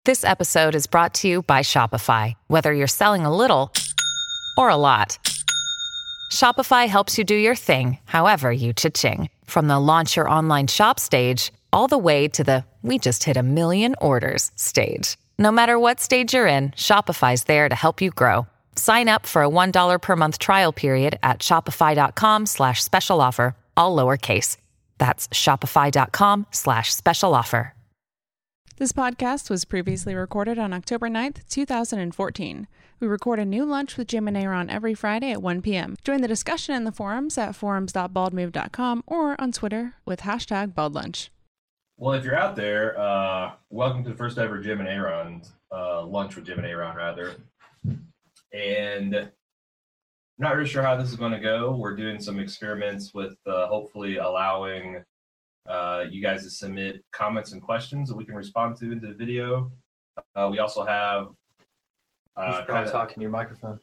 This episode is brought to you by Shopify. Whether you're selling a little or a lot, Shopify helps you do your thing, however you cha-ching. From the launch your online shop stage, all the way to the we just hit 1 million orders stage. No matter what stage you're in, Shopify's there to help you grow. Sign up for a $1 per month trial period at shopify.com/special offer, all lowercase. That's shopify.com/special offer. This podcast was previously recorded on October 9th, 2014. We record a new lunch with Jim and Aaron every Friday at 1 p.m. Join the discussion in the forums at forums.baldmove.com or on Twitter with #BaldLunch. Well, if you're out there, welcome to the first ever Jim and Aaron lunch with Jim and Aaron, rather. And I'm not really sure how this is going to go. We're doing some experiments with hopefully allowing you guys to submit comments and questions that we can respond to into the video. We also have talking to your microphone.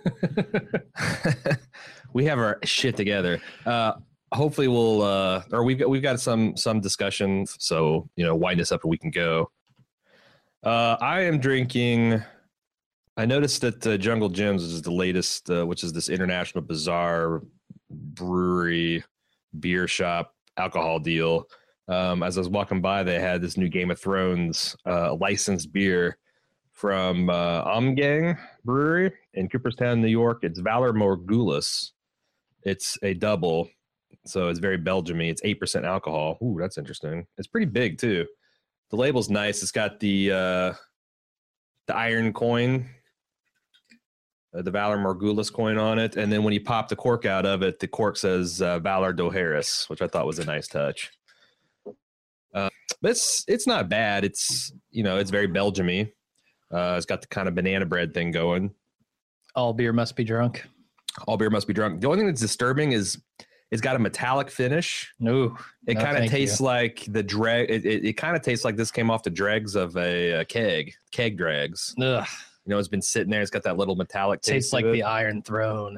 We have our shit together. Hopefully we've got some discussion. So, wind this up and we can go. I am drinking. I noticed that Jungle Jim's is the latest, which is this International Bazaar brewery beer shop alcohol deal. As I was walking by, they had this new Game of Thrones licensed beer from Ommegang Brewery in Cooperstown, New York. It's Valar Morghulis. It's a double, so it's very Belgian-y. It's 8% alcohol. Ooh, that's interesting. It's pretty big too. The label's nice. It's got the iron coin, the Valar Morghulis coin on it, and then when you pop the cork out of it, the cork says Valar Dohaeris, which I thought was a nice touch. But it's not bad. It's it's very Belgian-y. It's got the kind of banana bread thing going. All beer must be drunk. All beer must be drunk. The only thing that's disturbing is it's got a metallic finish. No, it kind of tastes like the drag. It kind of tastes like this came off the dregs of a keg dregs. Ugh. It's been sitting there. It's got that little metallic taste. Tastes like the Iron Throne.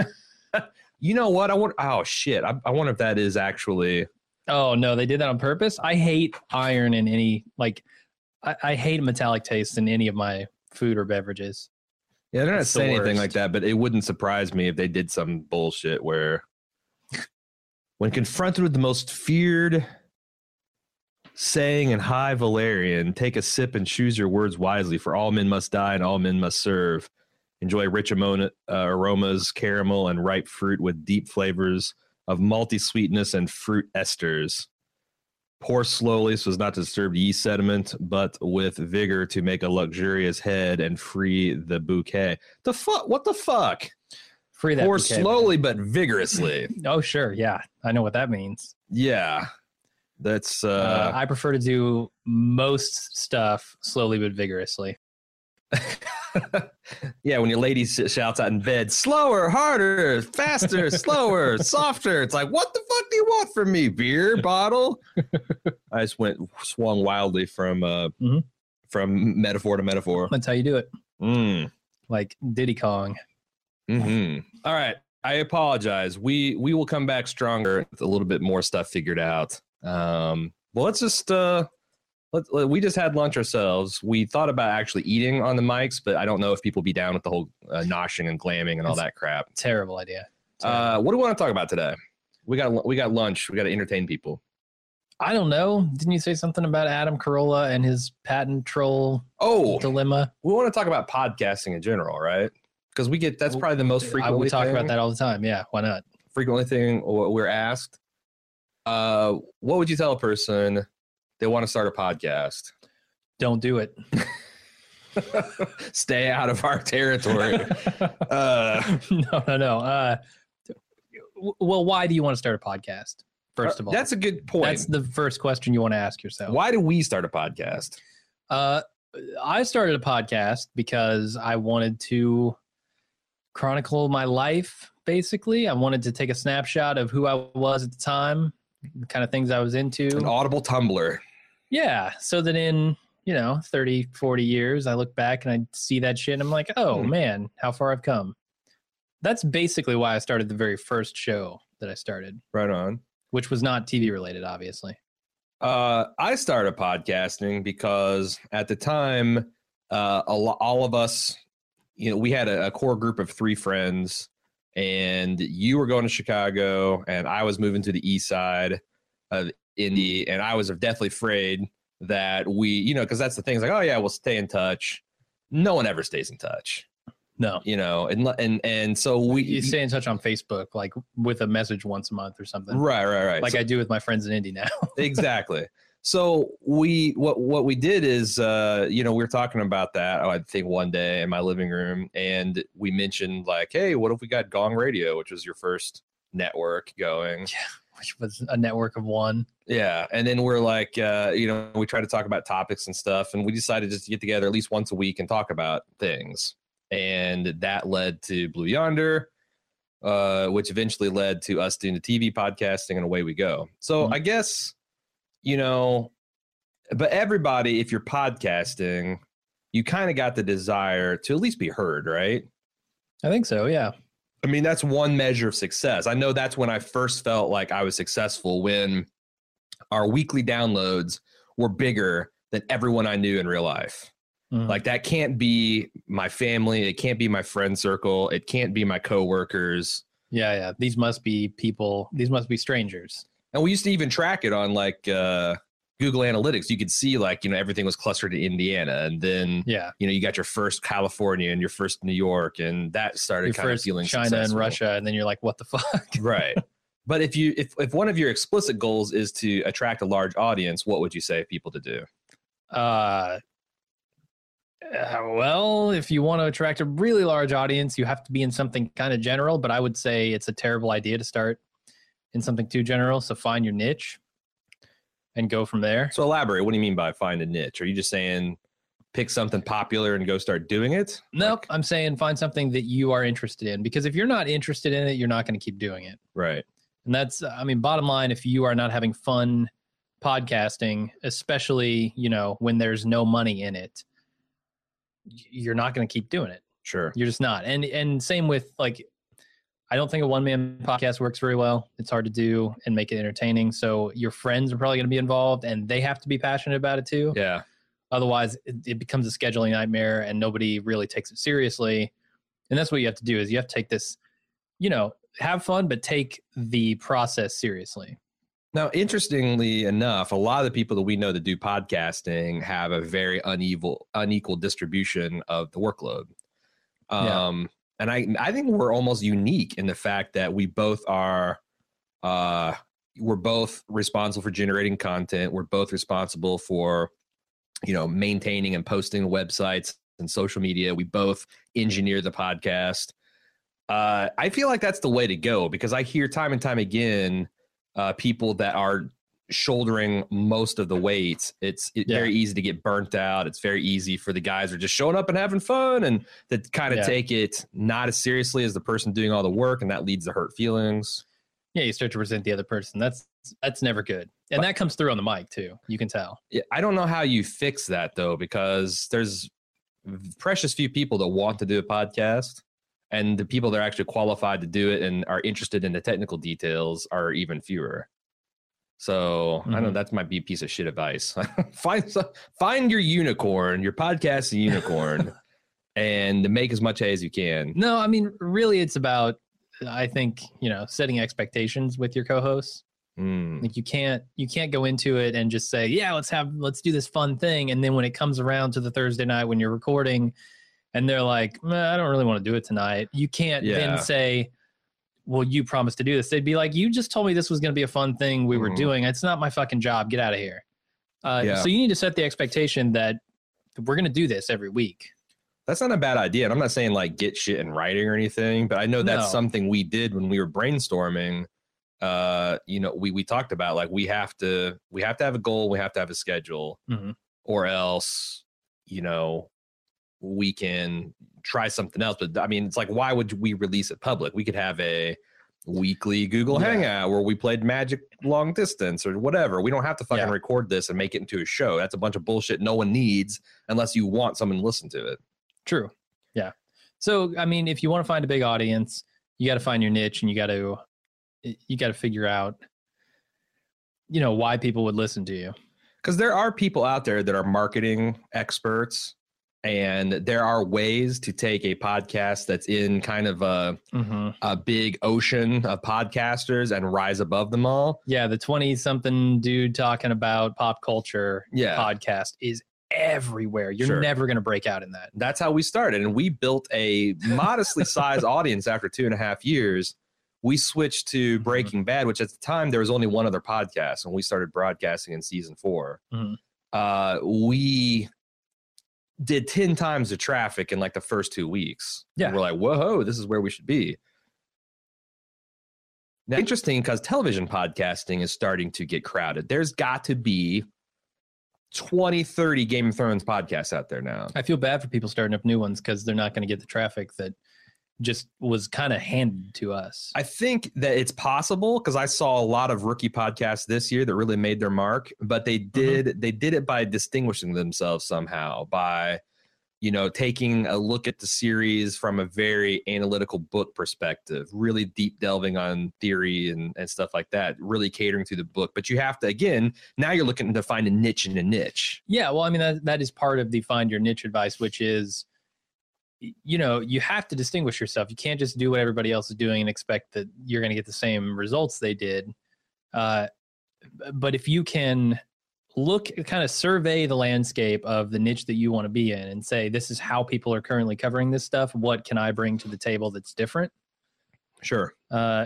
You know what? Oh shit! I wonder if that is actually. Oh no, they did that on purpose. I hate iron in any I hate metallic taste in any of my food or beverages. Yeah, they're not saying anything like that, but it wouldn't surprise me if they did some bullshit where, when confronted with the most feared saying in High Valerian, take a sip and choose your words wisely, for all men must die and all men must serve. Enjoy rich aromas, caramel, and ripe fruit with deep flavors of malty sweetness and fruit esters. Pour slowly so as not to disturb yeast sediment, but with vigor to make a luxurious head and free the bouquet. The fuck? What the fuck? Free that Pour bouquet, slowly man. but vigorously. Oh, sure. Yeah. I know what that means. Yeah. That's I prefer to do most stuff slowly but vigorously. Yeah, when your lady shouts out in bed, slower, harder, faster, slower, softer. It's like, what the fuck do you want from me, beer bottle? I just swung wildly from metaphor to metaphor. That's how you do it. Like Diddy Kong. All right. I apologize. We will come back stronger with a little bit more stuff figured out. Well, let's just we just had lunch ourselves. We thought about actually eating on the mics, but I don't know if people be down with the whole noshing and glamming and all that crap. Terrible idea. What do we want to talk about today? We got lunch. We got to entertain people. I don't know. Didn't you say something about Adam Carolla and his patent troll dilemma? We want to talk about podcasting in general, right? Because that's probably the most frequent. We talk about that all the time. Yeah, why not? Frequently thing we're asked. What would you tell a person they want to start a podcast? Don't do it. Stay out of our territory. No. Well, why do you want to start a podcast? First of all, that's a good point. That's the first question you want to ask yourself. Why do we start a podcast? I started a podcast because I wanted to chronicle my life. Basically, I wanted to take a snapshot of who I was at the time, the kind of things I was into. An audible Tumblr. Yeah. So that in, 30, 40 years, I look back and I see that shit and I'm like, oh man, how far I've come. That's basically why I started the very first show that I started. Right on. Which was not TV related, obviously. I started podcasting because at the time, all of us, we had a core group of 3 friends, and you were going to Chicago, and I was moving to the east side of Indy, and I was deathly afraid that we, because that's the thing. It's like, oh yeah, we'll stay in touch. No one ever stays in touch. No, and so you stay in touch on Facebook, like with a message once a month or something. Right. Like I do with my friends in Indy now. Exactly. So what we did is, we were talking about that, I think one day in my living room, and we mentioned like, hey, what if we got Gong Radio, which was your first network going? Yeah, which was a network of 1. Yeah. And then we're like, we try to talk about topics and stuff, and we decided just to get together at least once a week and talk about things. And that led to Blue Yonder, which eventually led to us doing the TV podcasting, and away we go. So I guess, but everybody, if you're podcasting, you kind of got the desire to at least be heard, right? I think so, yeah. I mean, that's one measure of success. I know that's when I first felt like I was successful, when our weekly downloads were bigger than everyone I knew in real life. Mm-hmm. Like, that can't be my family. It can't be my friend circle. It can't be my coworkers. Yeah. These must be people. These must be strangers. And we used to even track it on like Google Analytics. You could see like, everything was clustered in Indiana. And then, you got your first California and your first New York. And that started kind of feeling China successful. And Russia. And then you're like, what the fuck? Right. But if one of your explicit goals is to attract a large audience, what would you say people to do? Well, if you want to attract a really large audience, you have to be in something kind of general, but I would say it's a terrible idea to start in something too general. So find your niche and go from there. So elaborate. What do you mean by find a niche? Are you just saying pick something popular and go start doing it? Nope. I'm saying find something that you are interested in, because if you're not interested in it, you're not going to keep doing it. Right. And that's, bottom line, if you are not having fun podcasting, especially, when there's no money in it, you're not going to keep doing it. Sure. You're just not. And same with like, I don't think a one-man podcast works very well. It's hard to do and make it entertaining. So your friends are probably going to be involved, and they have to be passionate about it too. Yeah. Otherwise it becomes a scheduling nightmare and nobody really takes it seriously. And that's what you have to do, is you have to take this, have fun, but take the process seriously. Now, interestingly enough, a lot of the people that we know that do podcasting have a very unequal distribution of the workload. And I think we're almost unique in the fact that we both are, we're both responsible for generating content. We're both responsible for, maintaining and posting websites and social media. We both engineer the podcast. I feel like that's the way to go, because I hear time and time again, people that are shouldering most of the weight. It's very easy to get burnt out. It's very easy for the guys who are just showing up and having fun, and that kind of take it not as seriously as the person doing all the work, and that leads to hurt feelings. Yeah, you start to resent the other person. That's never good. And that comes through on the mic too. You can tell. Yeah, I don't know how you fix that though, because there's precious few people that want to do a podcast, and the people that are actually qualified to do it and are interested in the technical details are even fewer. So I know that might be a piece of shit advice. Find your unicorn, your podcast unicorn, and make as much hay as you can. No, really it's about, I think, setting expectations with your co-hosts. Like you can't go into it and just say, yeah, let's do this fun thing. And then when it comes around to the Thursday night when you're recording and they're like, I don't really want to do it tonight, you can't then say, well, you promised to do this. They'd be like, you just told me this was going to be a fun thing we were doing. It's not my fucking job. Get out of here. So you need to set the expectation that we're going to do this every week. That's not a bad idea. And I'm not saying like get shit in writing or anything, but I know that's something we did when we were brainstorming. We talked about like, we have to have a goal. We have to have a schedule, or else, we can try something else. But it's like, why would we release it public? We could have a weekly Google Hangout where we played Magic long distance or whatever. We don't have to fucking record this and make it into a show. That's a bunch of bullshit no one needs unless you want someone to listen to it. True. Yeah. So, if you want to find a big audience, you got to find your niche, and you got to figure out why people would listen to you. Because there are people out there that are marketing experts, and there are ways to take a podcast that's in kind of a big ocean of podcasters and rise above them all. Yeah, the 20-something dude talking about pop culture podcast is everywhere. You're never going to break out in that. That's how we started, and we built a modestly sized audience after 2.5 years. We switched to Breaking Bad, which at the time there was only one other podcast, and we started broadcasting in season 4. We did 10 times the traffic in like the first 2 weeks. Yeah. And we're like, whoa, this is where we should be. Now, interesting, because television podcasting is starting to get crowded. There's got to be 20, 30 Game of Thrones podcasts out there now. I feel bad for people starting up new ones because they're not going to get the traffic that just was kind of handed to us. I think that it's possible, because I saw a lot of rookie podcasts this year that really made their mark, but they did it by distinguishing themselves somehow, by taking a look at the series from a very analytical book perspective, really deep delving on theory and stuff like that, really catering to the book. But you have to, again, now you're looking to find a niche in a niche. Yeah, well, I mean, that is part of the find your niche advice, which is, you have to distinguish yourself. You can't just do what everybody else is doing and expect that you're going to get the same results they did. But if you can kind of survey the landscape of the niche that you want to be in and say, this is how people are currently covering this stuff. What can I bring to the table that's different? Sure. I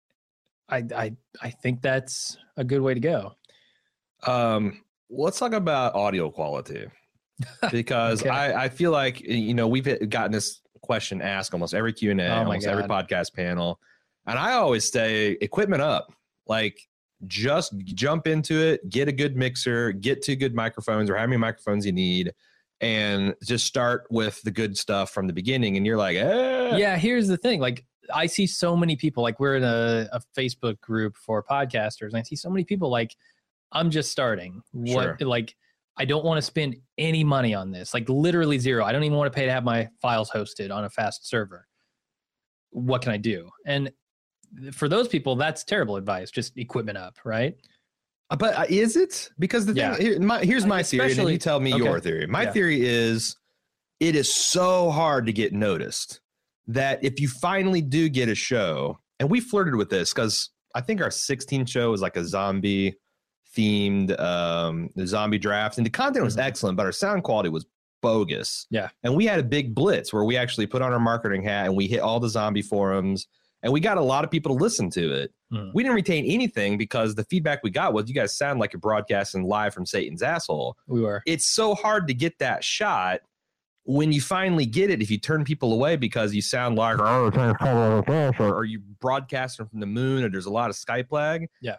think that's a good way to go. Let's talk about audio quality. Because Okay. I feel like, we've gotten this question asked almost every Q&A, almost every podcast panel. And I always say equipment up. Like, just jump into it, get a good mixer, get 2 good microphones or how many microphones you need, and just start with the good stuff from the beginning. And you're like, Yeah, here's the thing. Like, I see so many people, like we're in a Facebook group for podcasters, and I see so many people like, I'm just starting. I don't want to spend any money on this, like literally zero. I don't even want to pay to have my files hosted on a fast server. What can I do? And for those people, that's terrible advice. Just equipment up, right? But is it? Because the thing, here's my theory, and you tell me your theory. My theory is it is so hard to get noticed that if you finally do get a show, and we flirted with this because I think our 16th show was like a zombie themed zombie draft, and the content was excellent, but our sound quality was bogus. Yeah. And we had a big blitz where we actually put on our marketing hat and we hit all the zombie forums, and we got a lot of people to listen to it. We didn't retain anything because the feedback we got was, you guys sound like you're broadcasting live from Satan's asshole. We were. It's so hard to get that shot. When you finally get it, if you turn people away because you sound like, or you broadcasting from the moon, or there's a lot of Skype lag. Yeah.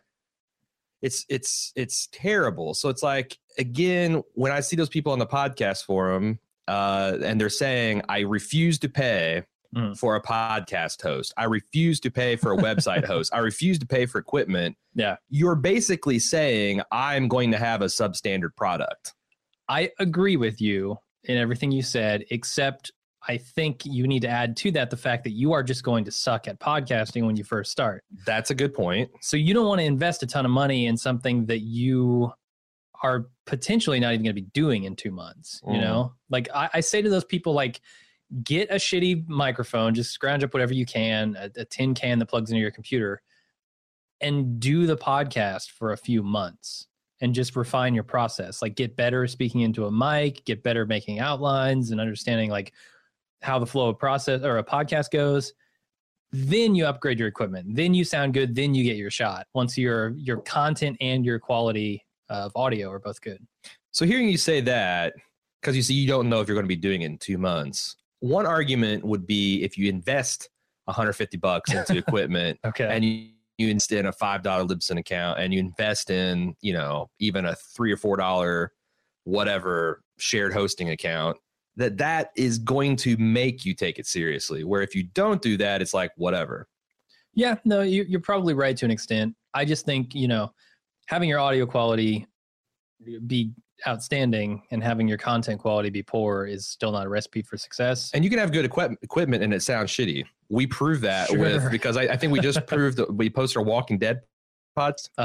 It's terrible. So it's like, again, when I see those people on the podcast forum and they're saying, I refuse to pay for a podcast host, I refuse to pay for a website host, I refuse to pay for equipment. Yeah. You're basically saying, I'm going to have a substandard product. I agree with you in everything you said, except I think you need to add to that the fact that you are just going to suck at podcasting when you first start. That's a good point. So you don't want to invest a ton of money in something that you are potentially not even going to be doing in 2 months. You know, like I say to those people, like, get a shitty microphone, just scrounge up whatever you can, a tin can that plugs into your computer, and do the podcast for a few months and just refine your process. Like, get better speaking into a mic, get better making outlines and understanding like how the flow of process or a podcast goes. Then you upgrade your equipment. Then you sound good. Then you get your shot once your content and your quality of audio are both good. So hearing you say that, because you see, you don't know if you're going to be doing it in 2 months. One argument would be if you invest $150 into equipment, and you invest in a $5 Libsyn account, and you invest in, even a $3 or $4 whatever shared hosting account, that is going to make you take it seriously. Where if you don't do that, it's like, whatever. Yeah, no, you're probably right to an extent. I just think, having your audio quality be outstanding and having your content quality be poor is still not a recipe for success. And you can have good equipment and it sounds shitty. We proved that because I think we just proved that we posted our Walking Dead pods.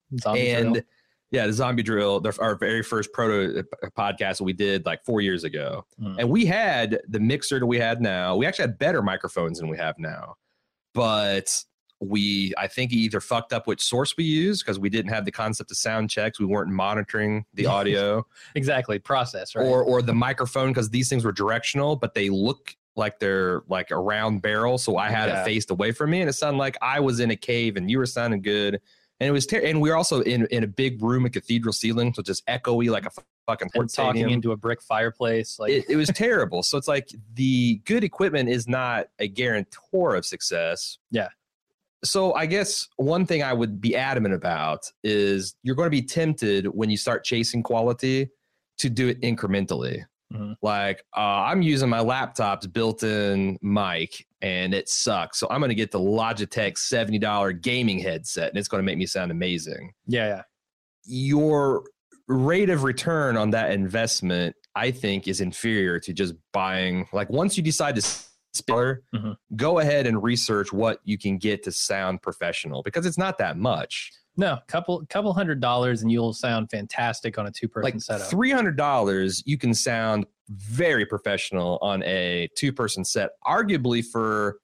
Zombie and drill. yeah, the Zombie Drill, our very first proto podcast that we did like 4 years ago. And we had the mixer that we had now. We actually had better microphones than we have now. But I think either fucked up which source we used because we didn't have the concept of sound checks. We weren't monitoring the audio. Exactly. Process, right? Or the microphone, because these things were directional, but they look like they're like a round barrel. So I had it faced away from me and it sounded like I was in a cave and you were sounding good. And it was, and we were also in a big room, a cathedral ceiling, so just echoey like a fucking and talking into a brick fireplace. Like it was terrible. So it's like the good equipment is not a guarantor of success. Yeah. So I guess one thing I would be adamant about is you're going to be tempted when you start chasing quality to do it incrementally. Mm-hmm. Like I'm using my laptop's built-in mic and it sucks. So I'm going to get the Logitech $70 gaming headset and it's going to make me sound amazing. Yeah. Your rate of return on that investment, I think, is inferior to just buying. Like once you decide to spend, go ahead and research what you can get to sound professional because it's not that much. No, couple $100 and you'll sound fantastic on a 2-person like setup. $300, you can sound very professional on a 2-person set. Arguably for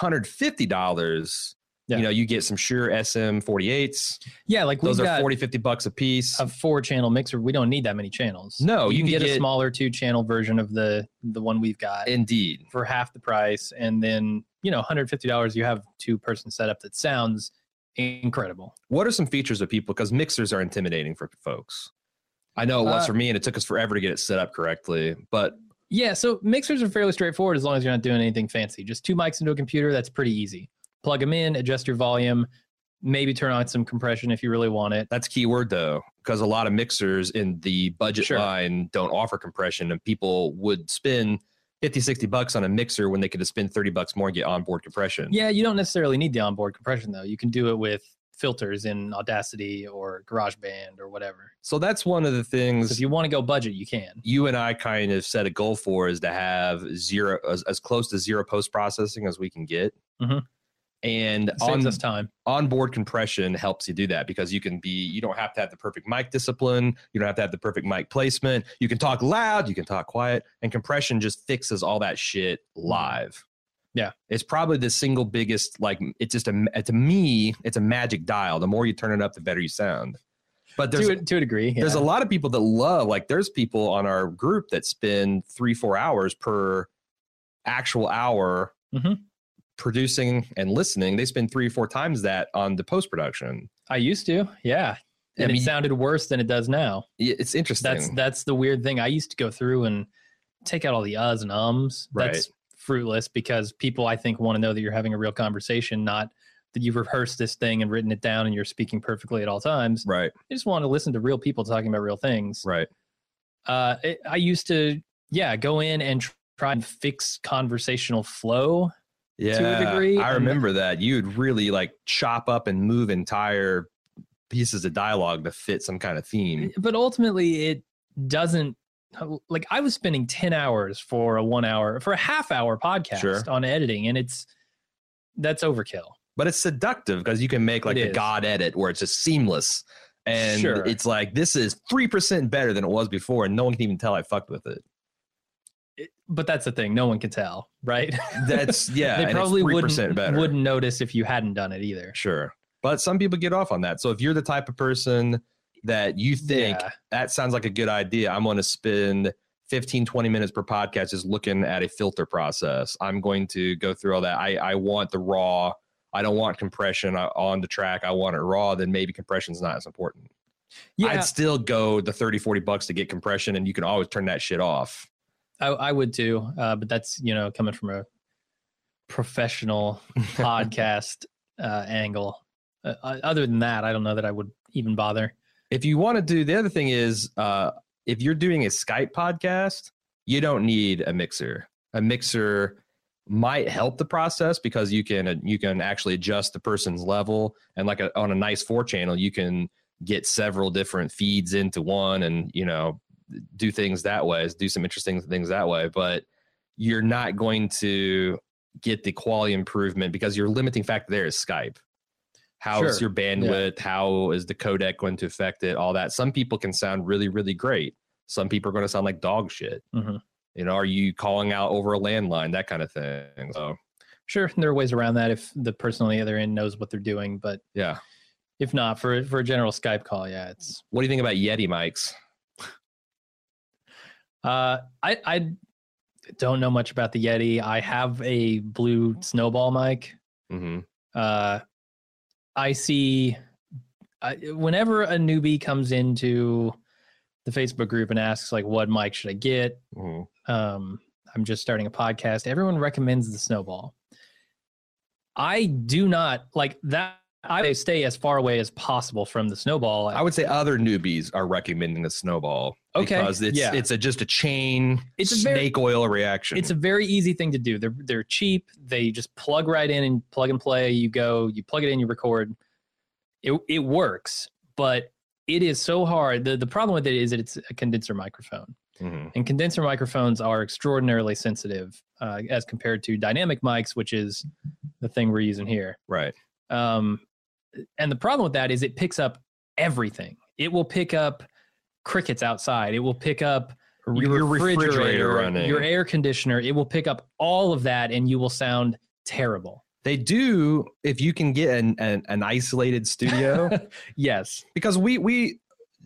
$150, you know, you get some Shure SM48s. Yeah, like those are $40-$50 a piece. A 4-channel mixer. We don't need that many channels. No, you can get a smaller 2-channel version of the one we've got. Indeed, for half the price, and then $150, you have 2-person setup that sounds incredible. What are some features of people? Because mixers are intimidating for folks. I know it was for me, and it took us forever to get it set up correctly. But yeah, so mixers are fairly straightforward as long as you're not doing anything fancy. Just 2 mics into a computer. That's pretty easy. Plug them in, adjust your volume, maybe turn on some compression if you really want it. That's keyword though, because a lot of mixers in the budget line don't offer compression, and people would spend $50-$60 on a mixer when they could have spent $30 more and get onboard compression. Yeah, you don't necessarily need the onboard compression though. You can do it with filters in Audacity or GarageBand or whatever. So that's one of the things. So if you want to go budget, you can. You and I kind of set a goal for is to have zero, as close to zero post processing as we can get. Mm-hmm. And saves us time. Onboard compression helps you do that because you don't have to have the perfect mic discipline. You don't have to have the perfect mic placement. You can talk loud, you can talk quiet, and compression just fixes all that shit live. Yeah. It's probably the single biggest, like, it's just to me, it's a magic dial. The more you turn it up, the better you sound. But to a degree, there's a lot of people that love, like there's people on our group that spend 3-4 hours per actual hour producing and listening. They spend 3 or 4 times that on the post-production. I used to, yeah. And it sounded worse than it does now. It's interesting. That's the weird thing. I used to go through and take out all the uhs and ums. Right. That's fruitless because people, I think, want to know that you're having a real conversation, not that you've rehearsed this thing and written it down and you're speaking perfectly at all times. Right. They just want to listen to real people talking about real things. Right. I used to, go in and try and fix conversational flow to a degree. I remember that. You'd really like chop up and move entire pieces of dialogue to fit some kind of theme. But ultimately, it doesn't. Like I was spending 10 hours for a half-hour podcast on editing, and that's overkill. But it's seductive because you can make like the God edit where it's just seamless. And it's like, this is 3% better than it was before, and no one can even tell I fucked with it. But that's the thing. No one can tell, right? That's, yeah. They probably wouldn't notice if you hadn't done it either. Sure. But some people get off on that. So if you're the type of person that you think that sounds like a good idea, I'm going to spend 15-20 minutes per podcast just looking at a filter process. I'm going to go through all that. I want the raw. I don't want compression on the track. I want it raw. Then maybe compression's not as important. Yeah. I'd still go the $30-$40 to get compression, and you can always turn that shit off. I would too. But that's, coming from a professional podcast angle. Other than that, I don't know that I would even bother. If you want to do, the other thing is, if you're doing a Skype podcast, you don't need a mixer. A mixer might help the process because you can actually adjust the person's level, and like on a nice 4-channel, you can get several different feeds into one, and do things that way, do some interesting things that way. But you're not going to get the quality improvement because your limiting factor there is Skype. How's Sure. your bandwidth? How is the codec going to affect it? All that. Some people can sound really, really great. Some people are going to sound like dog shit. Mhm. You know, are you calling out over a landline? That kind of thing. So Sure, there are ways around that if the person on the other end knows what they're doing. But yeah. if not, for a general Skype call, yeah, it's. What do you think about Yeti mics? I don't know much about the Yeti. I have a Blue Snowball mic. Mm-hmm. I see whenever a newbie comes into the Facebook group and asks like, what mic should I get? Mm-hmm. I'm just starting a podcast. Everyone recommends the Snowball. I do not like that. I stay as far away as possible from the Snowball. I would say other newbies are recommending the Snowball. Okay, Because it's just a chain snake oil reaction. It's a very easy thing to do. They're cheap. They just plug right in and plug and play. You go, you plug it in, you record. It works, but it is so hard. The problem with it is that it's a condenser microphone. Mm-hmm. And condenser microphones are extraordinarily sensitive as compared to dynamic mics, which is the thing we're using here. Right. And the problem with that is it picks up everything. It will pick up crickets outside. It will pick up your refrigerator running, your air conditioner. It will pick up all of that, and you will sound terrible. They do if you can get an isolated studio. Yes, because we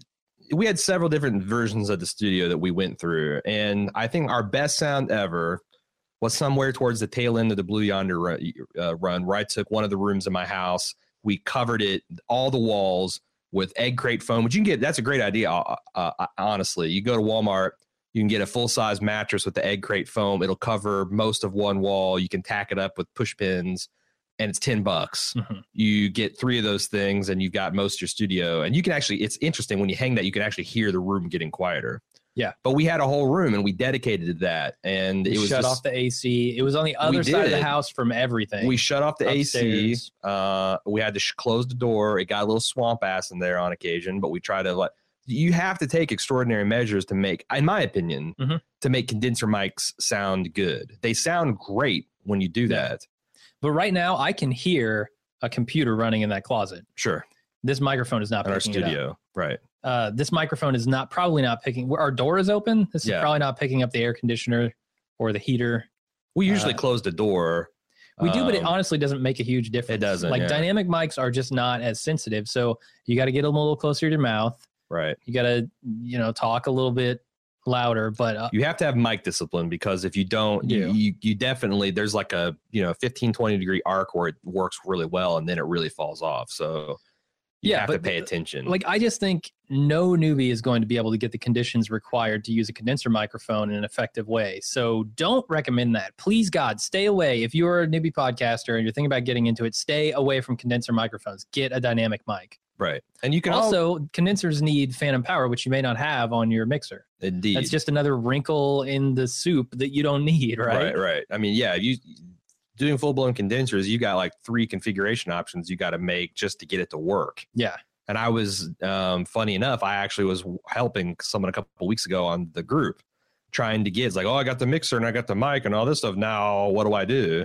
had several different versions of the studio that we went through, and I think our best sound ever was somewhere towards the tail end of the Blue Yonder run, where I took one of the rooms in my house. We covered it, all the walls, with egg crate foam, which you can get. That's a great idea, honestly. You go to Walmart, you can get a full-size mattress with the egg crate foam. It'll cover most of one wall. You can tack it up with push pins, and it's $10. Mm-hmm. You get 3 of those things, and you've got most of your studio. And you can actually, it's interesting, when you hang that, you can actually hear the room getting quieter. Yeah. But we had a whole room, and we dedicated to that. And it was shut off the AC. It was on the other side of the house from everything. We shut off the Upstairs. AC. We had to close the door. It got a little swamp ass in there on occasion, but we try to you have to take extraordinary measures to make, in my opinion, Mm-hmm. to make condenser mics sound good. They sound great when you do that. But right now, I can hear a computer running in that closet. Sure. This microphone is not In our picking it up. studio. Right. This microphone is probably not picking. Our door is open. This is probably not picking up the air conditioner or the heater. We usually close the door. We do, but it honestly doesn't make a huge difference. It doesn't. Like dynamic mics are just not as sensitive. So you got to get them a little closer to your mouth. Right. You got to, talk a little bit louder, but you have to have mic discipline, because if you don't, you definitely, there's like a 15-20 degree arc where it works really well, and then it really falls off. So you have to pay attention. Like, I just think no newbie is going to be able to get the conditions required to use a condenser microphone in an effective way. So don't recommend that. Please, God, stay away. If you're a newbie podcaster and you're thinking about getting into it, stay away from condenser microphones. Get a dynamic mic. Right. And you can also, condensers need phantom power, which you may not have on your mixer. Indeed. That's just another wrinkle in the soup that you don't need, right? Right. I mean, yeah, doing full-blown condensers, you got like 3 configuration options you got to make just to get it to work. Yeah. And I was, funny enough, I actually was helping someone a couple of weeks ago on the group, trying to get, it's like, oh, I got the mixer and I got the mic and all this stuff. Now, what do I do?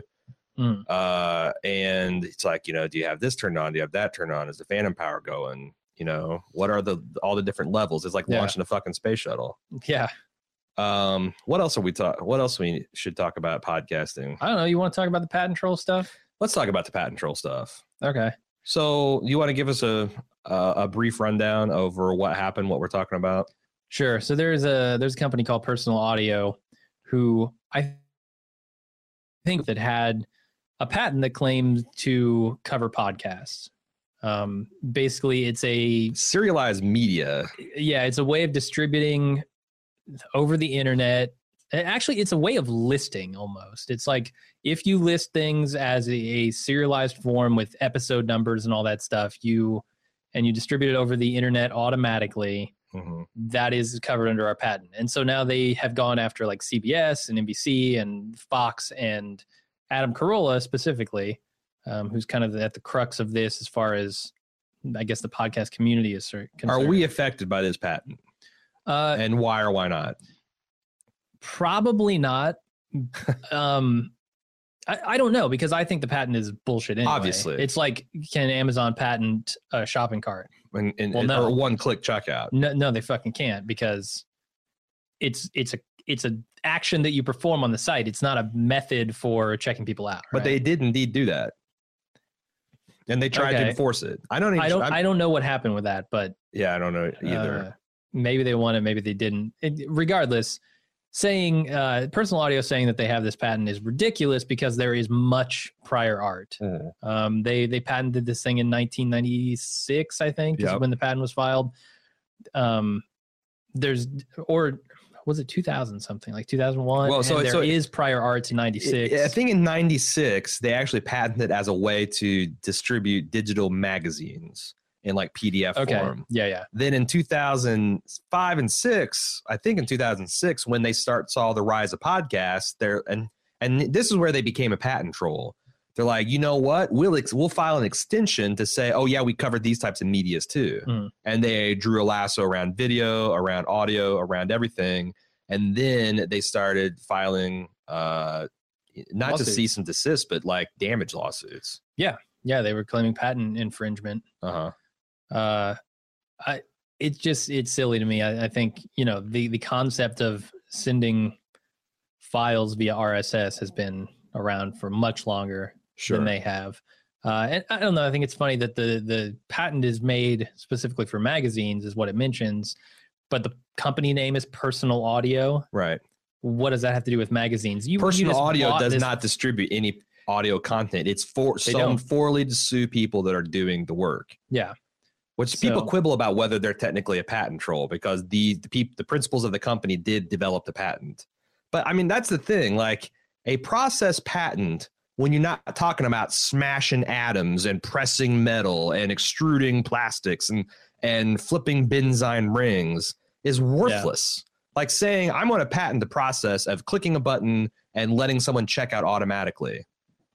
And it's like, do you have this turned on? Do you have that turned on? Is the phantom power going? What are all the different levels? It's like launching a fucking space shuttle. Yeah. What else we should talk about podcasting? I don't know. You want to talk about the patent troll stuff? Let's talk about the patent troll stuff. Okay. So you want to give us a brief rundown over what happened, what we're talking about? Sure. So there's a company called Personal Audio who I think that had a patent that claimed to cover podcasts. Basically, it's a serialized media. Yeah, it's a way of distributing over the internet. Actually, it's a way of listing almost. It's like if you list things as a serialized form with episode numbers and all that stuff, you distribute it over the internet automatically. Mm-hmm. That is covered under our patent. And so now they have gone after like CBS and NBC and Fox and Adam Carolla specifically, who's kind of at the crux of this as far as, I guess, the podcast community is concerned. Are we affected by this patent? And why or why not? Probably not. I don't know, because I think the patent is bullshit anyway. Obviously. It's like, can Amazon patent a shopping cart? Well, no. Or one-click checkout. No, they fucking can't, because it's a action that you perform on the site. It's not a method for checking people out. But right? they did indeed do that, and they tried to enforce it. I don't know what happened with that, but yeah, I don't know either. Maybe they won it, maybe they didn't. Regardless, saying Personal Audio saying that they have this patent is ridiculous, because there is much prior art. They patented this thing in 1996, I think, is when the patent was filed. Was it 2000 something, like 2001? Well, so there is prior art to 96. I think in 96 they actually patented it as a way to distribute digital magazines in like PDF form. Yeah. Then in 2005 and 6, I think in 2006, when they saw the rise of podcasts, and this is where they became a patent troll. They're like, you know what? We'll file an extension to say, oh yeah, we covered these types of medias too. And they drew a lasso around video, around audio, around everything. And then they started filing not lawsuits. just cease and desist, but like damage lawsuits. Yeah, they were claiming patent infringement. It's silly to me. I think, the concept of sending files via RSS has been around for much longer than they have. And I don't know. I think it's funny that the patent is made specifically for magazines, is what it mentions, but the company name is Personal Audio. Right. What does that have to do with magazines? Personal Audio does not distribute any audio content. It's for to sue people that are doing the work. Yeah. Which people quibble about whether they're technically a patent troll, because the principals of the company did develop the patent. But I mean, that's the thing. Like, a process patent, when you're not talking about smashing atoms and pressing metal and extruding plastics and flipping benzene rings, is worthless. Like saying, I'm going to patent the process of clicking a button and letting someone check out automatically.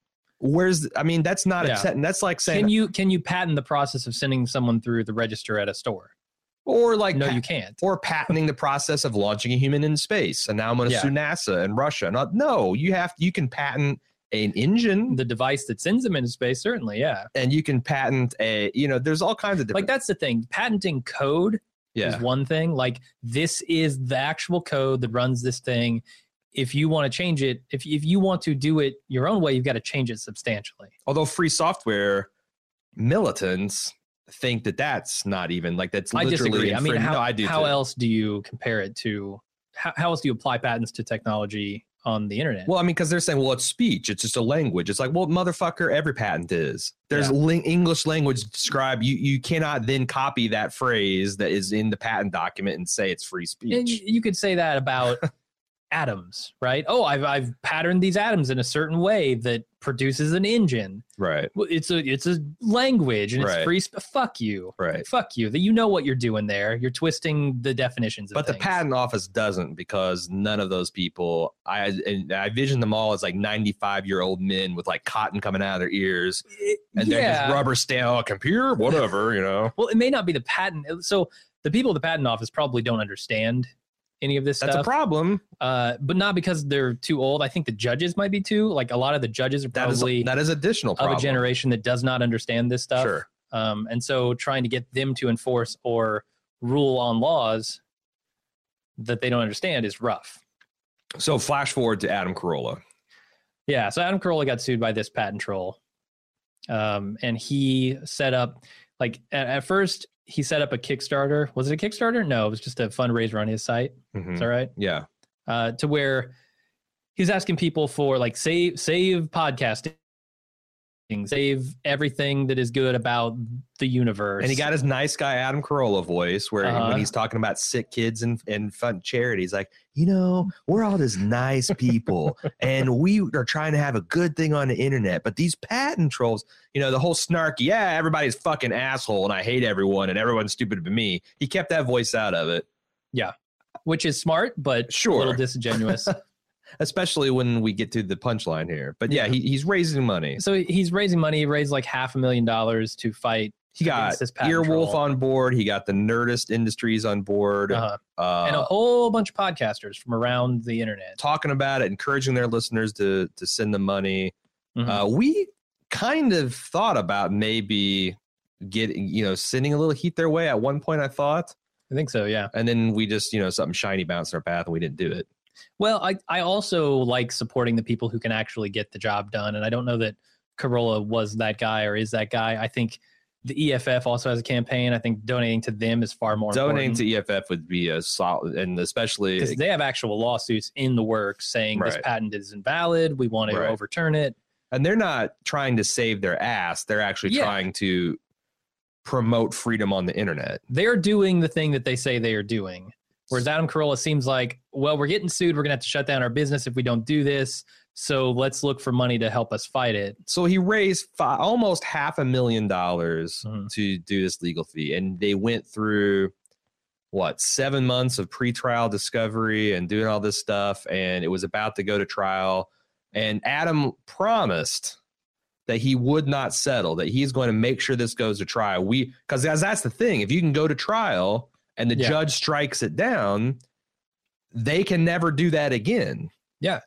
That's not that's like saying, can you patent the process of sending someone through the register at a store? Or like, no, you can't. Or patenting the process of launching a human in space. And now I'm going to sue NASA and Russia. No, you can patent an engine, the device that sends them into space. Certainly. Yeah. And you can patent there's all kinds of different, like, that's the thing. Patenting code is one thing. Like, this is the actual code that runs this thing. If you want to change it, if you want to do it your own way, you've got to change it substantially. Although free software militants think that's not even like, that's literally. I disagree. I mean, how too. else do you compare it to? How else do you apply patents to technology on the internet? Well, I mean, because they're saying, well, it's speech, it's just a language. It's like, well, motherfucker, every patent is. There's English language describe. You cannot then copy that phrase that is in the patent document and say it's free speech. And you could say that about atoms, right? Oh, I've patterned these atoms in a certain way that produces an engine. Right. It's a language, and it's free. Fuck you. Right. Fuck you. That you know what you're doing there. You're twisting the definitions of things. But the patent office doesn't, because none of those people, I vision them all as like 95-year-old men with like cotton coming out of their ears, and they're just rubber stamp, computer, whatever, Well, it may not be the patent. So the people at the patent office probably don't understand any of this stuff. That's a problem. But not because they're too old. I think the judges might be too. Like, a lot of the judges are probably that is additional problem. Of a generation that does not understand this stuff. Sure. And so trying to get them to enforce or rule on laws that they don't understand is rough. So flash forward to Adam Carolla. Yeah. So Adam Carolla got sued by this patent troll. And he set up, like, at first, he set up a Kickstarter. Was it a Kickstarter? No, it was just a fundraiser on his site. Mm-hmm. Is that right? Yeah. To where he's asking people for, like, save podcasting, save everything that is good about the universe. And he got his nice guy Adam Carolla voice where when he's talking about sick kids and fun charities, like, we're all just nice people and we are trying to have a good thing on the internet. But these patent trolls, the whole snarky, everybody's fucking asshole and I hate everyone and everyone's stupid but me. He kept that voice out of it. Yeah. Which is smart, but a little disingenuous. Especially when we get to the punchline here. But he's raising money. So he's raising money. He raised like $500,000 to fight. He got Earwolf on board. He got the Nerdist Industries on board. And a whole bunch of podcasters from around the internet. Talking about it, encouraging their listeners to send them money. We kind of thought about maybe sending a little heat their way at one point, I thought. I think so, yeah. And then we just, something shiny bounced in our path and we didn't do it. Well, I also like supporting the people who can actually get the job done. And I don't know that Carolla was that guy or is that guy. I think the EFF also has a campaign. I think donating to them is far more important. Donating to EFF would be a solid, and especially because they have actual lawsuits in the works saying this patent is invalid. We want to overturn it. And they're not trying to save their ass. They're actually trying to promote freedom on the internet. They're doing the thing that they say they are doing. Whereas Adam Carolla seems like, well, we're getting sued. We're going to have to shut down our business if we don't do this. So let's look for money to help us fight it. So he raised almost $500,000 to do this legal fee. And they went through, 7 months of pretrial discovery and doing all this stuff. And it was about to go to trial. And Adam promised that he would not settle, that he's going to make sure this goes to trial. Because that's the thing. If you can go to trial and the judge strikes it down, they can never do that again. Yeah.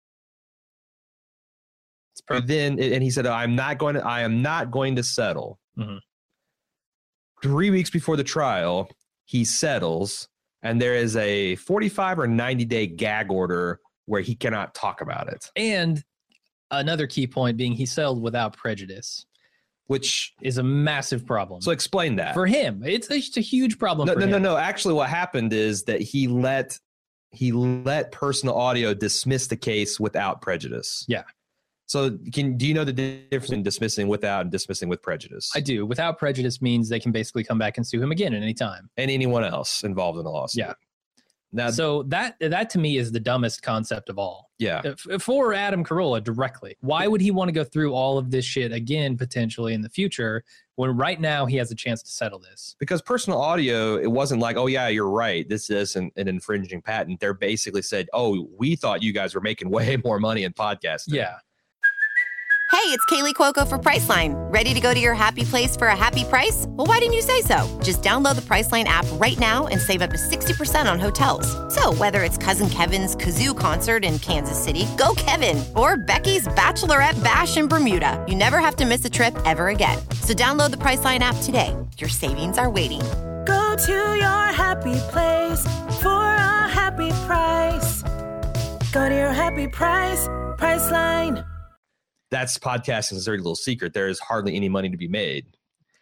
And he said, I am not going to settle. 3 weeks before the trial, he settles, and there is a 45 or 90-day gag order where he cannot talk about it. And another key point being he settled without prejudice, which is a massive problem. So explain that. For him, it's just a huge problem. No. Actually, what happened is that he let Personal Audio dismiss the case without prejudice. Yeah. So do you know the difference in dismissing without and dismissing with prejudice? I do. Without prejudice means they can basically come back and sue him again at any time. And anyone else involved in the lawsuit. Yeah. Now, so that to me is the dumbest concept of all. Yeah. For Adam Carolla directly, why would he want to go through all of this shit again potentially in the future when right now he has a chance to settle this? Because Personal Audio, it wasn't like, oh yeah, you're right, this is an infringing patent. They're basically said, oh, we thought you guys were making way more money in podcasting. Yeah. Hey, it's Kaylee Cuoco for Priceline. Ready to go to your happy place for a happy price? Well, why didn't you say so? Just download the Priceline app right now and save up to 60% on hotels. So whether it's Cousin Kevin's Kazoo Concert in Kansas City, go Kevin, or Becky's Bachelorette Bash in Bermuda, you never have to miss a trip ever again. So download the Priceline app today. Your savings are waiting. Go to your happy place for a happy price. Go to your happy price, Priceline. That's podcasting's dirty little secret. There is hardly any money to be made.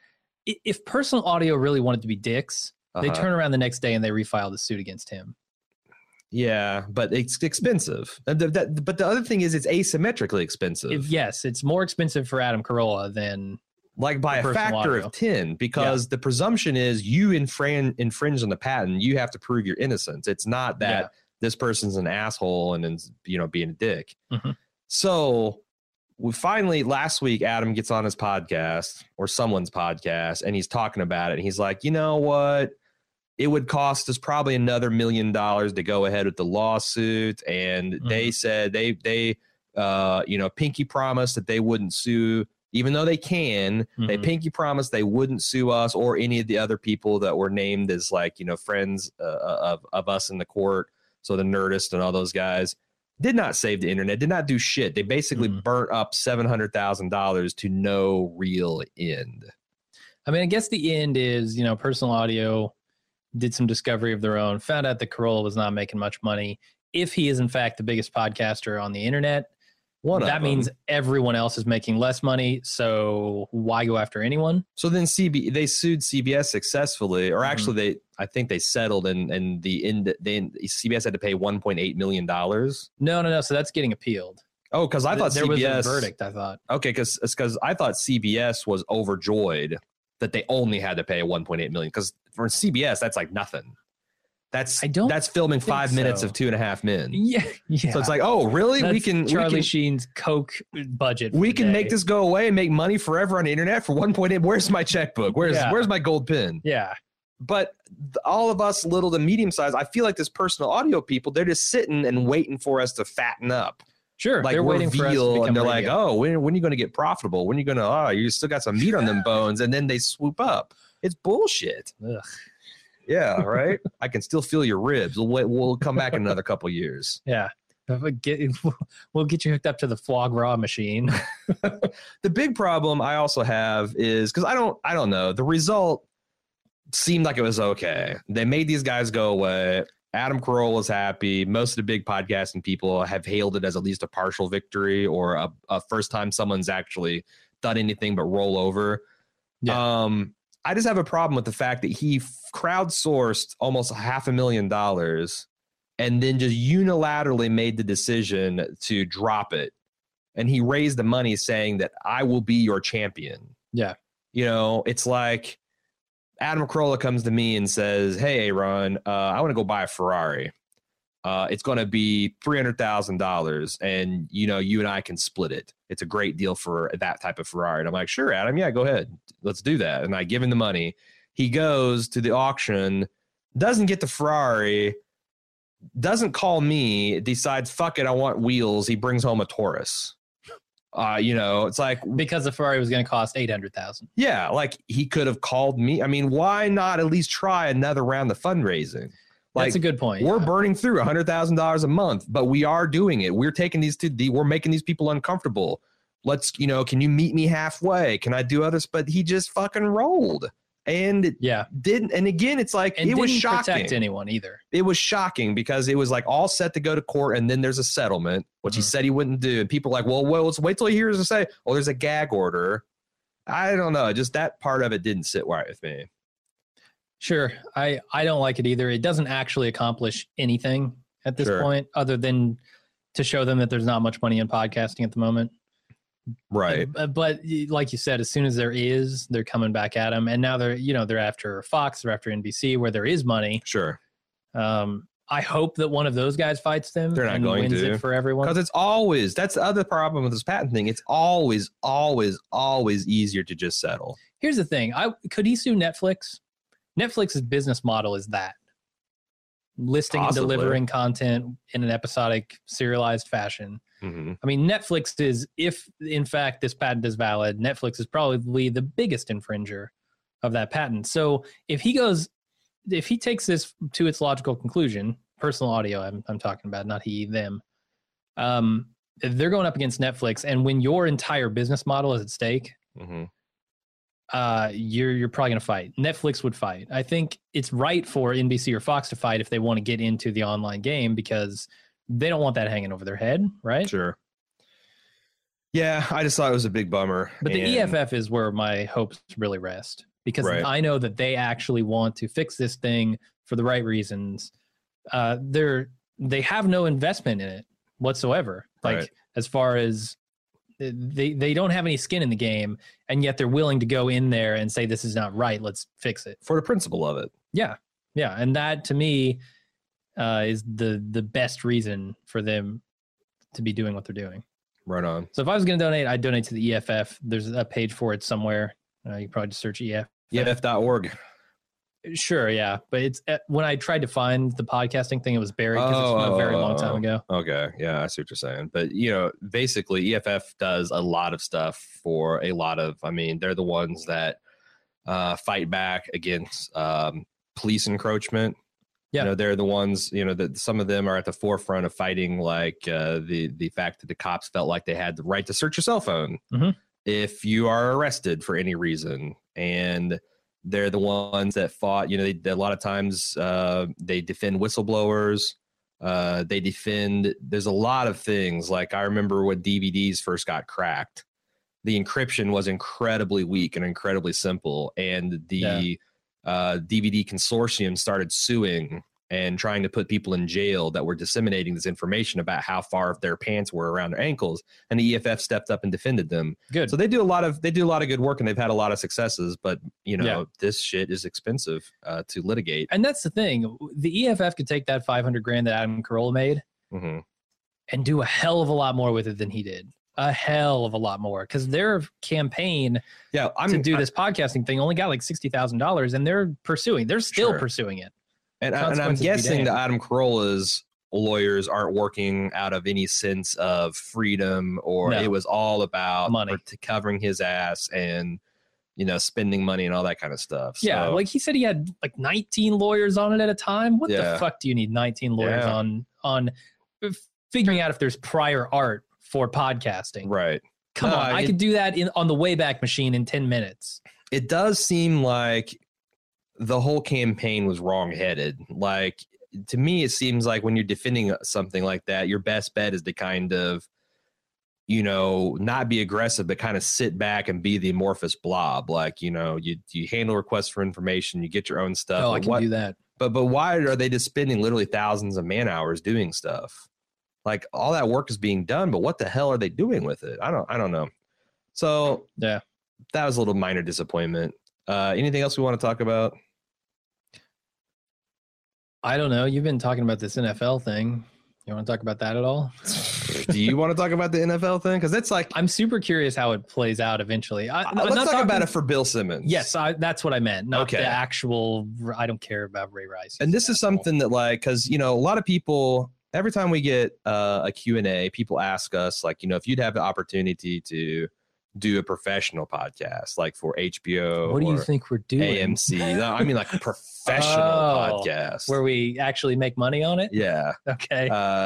If Personal Audio really wanted to be dicks, they turn around the next day and they refile the suit against him. Yeah, but it's expensive. But the other thing is it's asymmetrically expensive. Yes, it's more expensive for Adam Carolla than like by a factor of 10, because the presumption is you infringe on the patent. You have to prove your innocence. It's not that this person's an asshole and then being a dick. So we finally, last week, Adam gets on his podcast or someone's podcast and he's talking about it. And he's like, you know what? It would cost us probably another $1 million to go ahead with the lawsuit. And they said they pinky promised that they wouldn't sue, even though they can. They pinky promised they wouldn't sue us or any of the other people that were named as friends of us in the court. So the Nerdist and all those guys. Did not save the internet, did not do shit. They basically burnt up $700,000 to no real end. I mean, I guess the end is, Personal Audio did some discovery of their own, found out that Carolla was not making much money. If he is, in fact, the biggest podcaster on the internet, that means everyone else is making less money. So why go after anyone? So then they sued CBS successfully, or actually I think they settled, and CBS had to pay $1.8 million. No. So that's getting appealed. Oh, because I thought there CBS was a verdict. I thought because I thought CBS was overjoyed that they only had to pay $1.8 million, because for CBS that's like nothing. That's filming 5 minutes of 2.5 Men. Yeah. So it's like, oh, really? That's Charlie Sheen's Coke budget. We can make this go away and make money forever on the internet for 1.8. Where's my checkbook? Where's my gold pin? Yeah. But all of us little to medium size, I feel like this Personal Audio people, they're just sitting and waiting for us to fatten up. Sure. Like they're waiting for us to become and they're radio. like, oh, when are you going to get profitable? When are you going to, you still got some meat on them bones. And then they swoop up. It's bullshit. Ugh. Yeah, right. I can still feel your ribs. We'll come back in another couple years. Yeah. We'll get you hooked up to the foie gras machine. The big problem I also have is because I don't know. The result seemed like it was okay. They made these guys go away. Adam Carolla was happy. Most of the big podcasting people have hailed it as at least a partial victory or a first time someone's actually done anything but roll over. Yeah. I just have a problem with the fact that he crowdsourced almost $500,000 and then just unilaterally made the decision to drop it. And he raised the money saying that I will be your champion. Yeah. You know, it's like Adam Carolla comes to me and says, hey, Aaron, I want to go buy a Ferrari. It's going to be $300,000 and, you know, you and I can split it. It's a great deal for that type of Ferrari. And I'm like, sure, Adam. Yeah, go ahead. Let's do that. And I give him the money. He goes to the auction, doesn't get the Ferrari, doesn't call me, decides, fuck it, I want wheels. He brings home a Taurus. You know, it's like because the Ferrari was going to cost $800,000. Yeah, like he could have called me. I mean, why not at least try another round of fundraising? Like, that's a good point. We're burning through $100,000 a month, but we are doing it. We're taking we're making these people uncomfortable. Let's, you know, can you meet me halfway? Can I do others? But he just fucking rolled and didn't. And again, it's like, and it was shocking. Didn't protect anyone either. It was shocking because it was like all set to go to court. And then there's a settlement, which he said he wouldn't do. And people are like, well, let's wait till he hears to say, oh, there's a gag order. I don't know. Just that part of it didn't sit right with me. Sure. I don't like it either. It doesn't actually accomplish anything at this point other than to show them that there's not much money in podcasting at the moment. Right. But like you said, as soon as there is, they're coming back at them. And now they're after Fox, they're after NBC where there is money. Sure. I hope that one of those guys fights them. They're not going wins to it for everyone. Because it's always, that's the other problem with this patent thing. It's always easier to just settle. Here's the thing. Could he sue Netflix? Netflix's business model is that listing and delivering content in an episodic serialized fashion. Mm-hmm. I mean, Netflix is, if in fact this patent is valid, Netflix is probably the biggest infringer of that patent. So if he takes this to its logical conclusion, personal audio, I'm talking about, not he, them, they're going up against Netflix. And when your entire business model is at stake, you're probably going to fight. Netflix would fight. I think it's right for NBC or Fox to fight if they want to get into the online game because they don't want that hanging over their head, right? Sure. Yeah, I just thought it was a big bummer. But the EFF is where my hopes really rest because I know that they actually want to fix this thing for the right reasons. They have no investment in it whatsoever. Like as far as they don't have any skin in the game, and yet they're willing to go in there and say, this is not right. Let's fix it. For the principle of it. Yeah. Yeah. And that to me is the best reason for them to be doing what they're doing. Right on. So if I was going to donate, I'd donate to the EFF. There's a page for it somewhere. You can probably just search EFF. EFF.org. Sure, yeah. But it's when I tried to find the podcasting thing, it was buried because it's from a very long time ago. Okay, yeah, I see what you're saying. But, you know, basically EFF does a lot of stuff for a lot of, I mean, they're the ones that fight back against police encroachment. Yeah. You know, they're the ones, you know, that some of them are at the forefront of fighting like the fact that the cops felt like they had the right to search your cell phone if you are arrested for any reason. And they're the ones that fought, you know, a lot of times they defend whistleblowers. There's a lot of things. Like I remember when DVDs first got cracked, the encryption was incredibly weak and incredibly simple. And the DVD consortium started suing and trying to put people in jail that were disseminating this information about how far their pants were around their ankles, and the EFF stepped up and defended them. Good. So they do a lot of good work, and they've had a lot of successes. But you know, this shit is expensive to litigate. And that's the thing. The EFF could take that $500,000 that Adam Carolla made and do a hell of a lot more with it than he did. A hell of a lot more, because their campaign to do this podcasting thing only got like $60,000, and they're still pursuing it. And I'm guessing that Adam Carolla's lawyers aren't working out of any sense of freedom, or it was all about money, covering his ass and, you know, spending money and all that kind of stuff. So, yeah, like he said, he had like 19 lawyers on it at a time. What the fuck do you need 19 lawyers on figuring out if there's prior art for podcasting. Right. Come on, I could do that on the Wayback Machine in 10 minutes. It does seem like the whole campaign was wrong-headed. Like, to me, it seems like when you're defending something like that, your best bet is to kind of, not be aggressive, but kind of sit back and be the amorphous blob. Like, you handle requests for information, you get your own stuff. Oh, I can do that. But why are they just spending literally thousands of man hours doing stuff? Like, all that work is being done, but what the hell are they doing with it? I don't know. So yeah, that was a little minor disappointment. Anything else we want to talk about? I don't know. You've been talking about this NFL thing. You want to talk about that at all? Do you want to talk about the NFL thing? Because it's like, I'm super curious how it plays out eventually. Let's talk about it for Bill Simmons. Yes, that's what I meant. Not the actual. I don't care about Ray Rice. And this is something that, like, because a lot of people, every time we get a Q&A, people ask us, like, if you'd have the opportunity to do a professional podcast, like for HBO. What do you think we're doing? AMC. No, I mean, like a professional podcast. Where we actually make money on it? Yeah. Okay.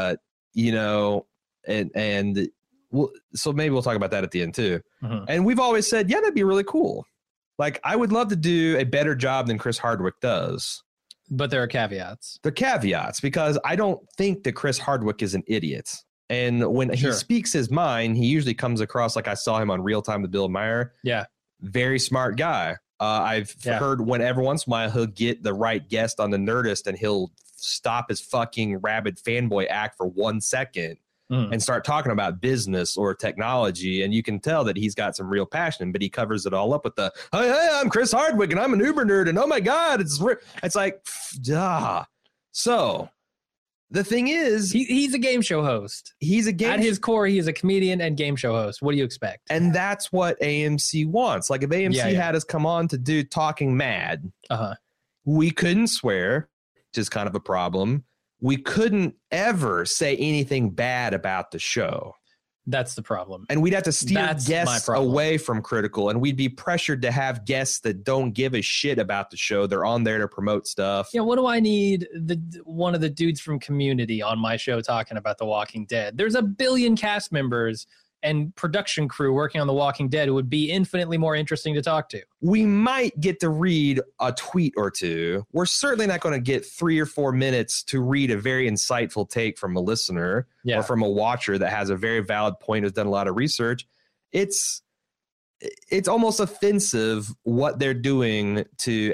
So maybe we'll talk about that at the end too. Mm-hmm. And we've always said, yeah, that'd be really cool. Like, I would love to do a better job than Chris Hardwick does. But there are caveats. The caveats, because I don't think that Chris Hardwick is an idiot. And when he speaks his mind, he usually comes across like I saw him on Real Time with Bill Meyer. Yeah. Very smart guy. I've heard when every once in a while he'll get the right guest on the Nerdist and he'll stop his fucking rabid fanboy act for 1 second and start talking about business or technology. And you can tell that he's got some real passion, but he covers it all up with the, hey, I'm Chris Hardwick and I'm an Uber nerd. And oh my God, it's like, duh. So the thing is, he's a game show host. At his core, he is a comedian and game show host. What do you expect? And that's what AMC wants. Like, if AMC had us come on to do Talking Mad, we couldn't swear, which is kind of a problem. We couldn't ever say anything bad about the show. That's the problem. And we'd have to steer guests away from critical, and we'd be pressured to have guests that don't give a shit about the show. They're on there to promote stuff. Yeah, what do I need one of the dudes from Community on my show talking about The Walking Dead? There's a billion cast members and production crew working on The Walking Dead who would be infinitely more interesting to talk to. We might get to read a tweet or two. We're certainly not going to get 3 or 4 minutes to read a very insightful take from a listener or from a watcher that has a very valid point, has done a lot of research. It's almost offensive what they're doing to,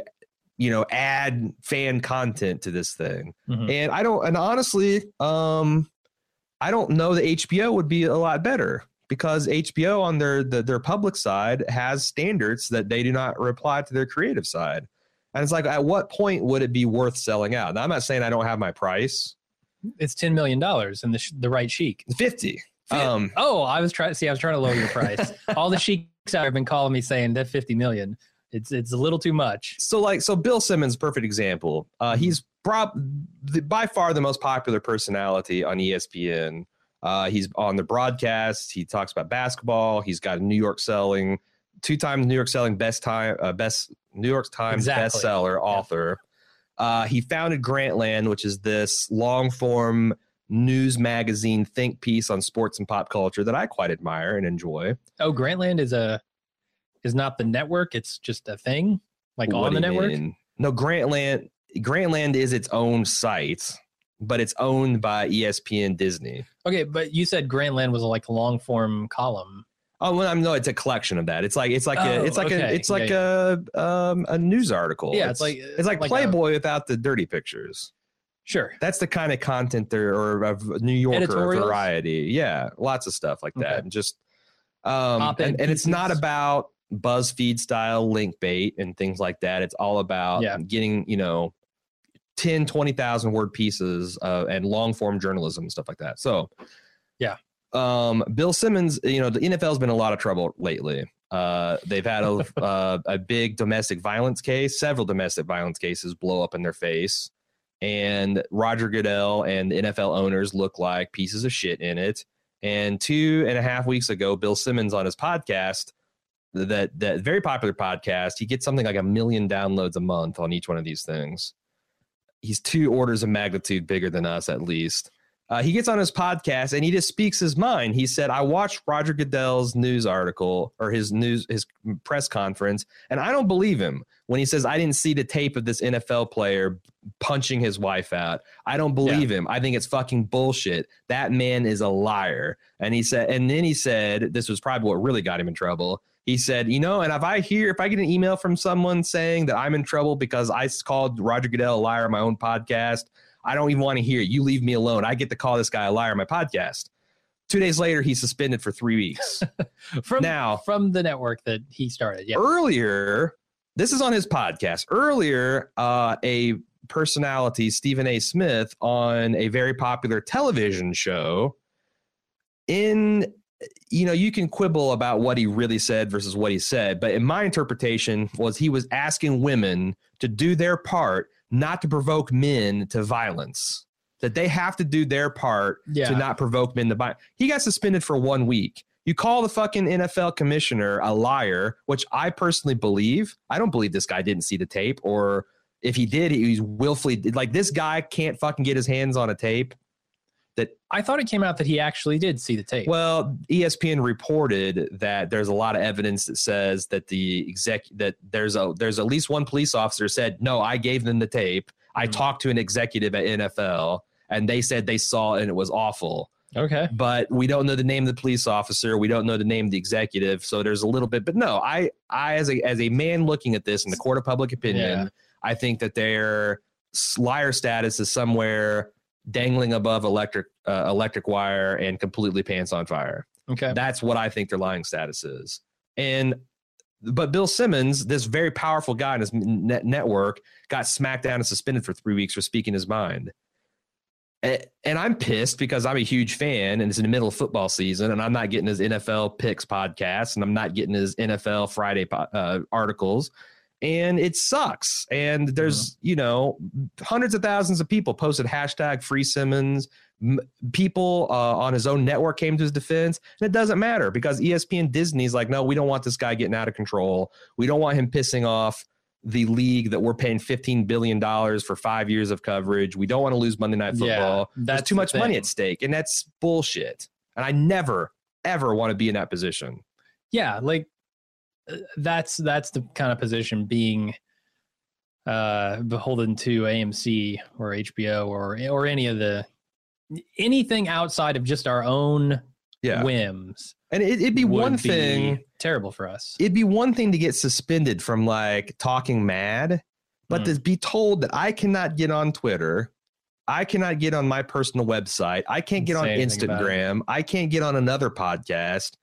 add fan content to this thing. Mm-hmm. And honestly, I don't know that HBO would be a lot better, because HBO on their public side has standards that they do not apply to their creative side. And it's like, at what point would it be worth selling out? Now, I'm not saying I don't have my price. It's $10 million in the right chic. 50. I was trying to lower your price. All the sheiks out there have been calling me saying that 50 million. It's a little too much. So Bill Simmons, perfect example. He's by far the most popular personality on ESPN. He's on the broadcast. He talks about basketball. He's got a New York selling, 2 times New York selling best New York Times bestseller author. He founded Grantland, which is this long form news magazine think piece on sports and pop culture that I quite admire and enjoy. Oh, Grantland is not the network. It's just a thing like on the network. Mean? No, Grantland is its own site, but it's owned by ESPN Disney. Okay, but you said Grantland was like a long form column. Oh, well, no, it's a collection of that. It's like a news article. Yeah, it's like Playboy without the dirty pictures. Sure, that's the kind of content there, or of New Yorker variety. Yeah, lots of stuff like that, and just and it's not about BuzzFeed style link bait and things like that. It's all about getting 10, 20,000 word pieces and long form journalism and stuff like that. So, Bill Simmons, the NFL's been in a lot of trouble lately. They've had a big domestic violence case, several domestic violence cases blow up in their face. And Roger Goodell and the NFL owners look like pieces of shit in it. And 2.5 weeks ago, Bill Simmons on his podcast, that very popular podcast, he gets something like 1 million downloads a month on each one of these things. He's 2 orders of magnitude bigger than us, at least. He gets on his podcast and he just speaks his mind. He said, I watched Roger Goodell's news article or his press conference, and I don't believe him when he says, I didn't see the tape of this NFL player punching his wife out. I don't believe him. I think it's fucking bullshit. That man is a liar. And then he said, this was probably what really got him in trouble. He said, and if I get an email from someone saying that I'm in trouble because I called Roger Goodell a liar on my own podcast, I don't even want to hear it. You leave me alone. I get to call this guy a liar on my podcast. 2 days later, he's suspended for 3 weeks. from the network that he started. Yeah. Earlier, this is on his podcast. Earlier, a personality, Stephen A. Smith, on a very popular television show, you can quibble about what he really said versus what he said, but in my interpretation was he was asking women to do their part, not to provoke men to violence, that they have to do their part to not provoke men to violence. He got suspended for 1 week. You call the fucking NFL commissioner a liar, which I personally believe. I don't believe this guy didn't see the tape, or if he did, he's willfully, like, this guy can't fucking get his hands on a tape. That I thought it came out that he actually did see the tape. Well, ESPN reported that there's a lot of evidence that says that that there's at least one police officer said, no, I gave them the tape. I talked to an executive at NFL and they said they saw it and it was awful. Okay. But we don't know the name of the police officer. We don't know the name of the executive. So there's a little bit, but no, I as a man looking at this in the court of public opinion, I think that their liar status is somewhere dangling above electric wire and completely pants on fire. Okay. That's what I think their lying status is. But Bill Simmons, this very powerful guy in his network, got smacked down and suspended for 3 weeks for speaking his mind. And I'm pissed because I'm a huge fan and it's in the middle of football season and I'm not getting his NFL picks podcast and I'm not getting his NFL Friday articles. And it sucks. And there's, hundreds of thousands of people posted hashtag Free Simmons. People on his own network came to his defense. And it doesn't matter because ESPN Disney's like, no, we don't want this guy getting out of control. We don't want him pissing off the league that we're paying $15 billion for 5 years of coverage. We don't want to lose Monday Night Football. There's too much money at stake. And that's bullshit. And I never, ever want to be in that position. Yeah, like, that's the kind of position being beholden to AMC or HBO or anything outside of just our own whims. And it'd be one thing terrible for us. It'd be one thing to get suspended from like talking mad, but to be told that I cannot get on Twitter, I cannot get on my personal website, I can't get on Instagram, I can't get on another podcast.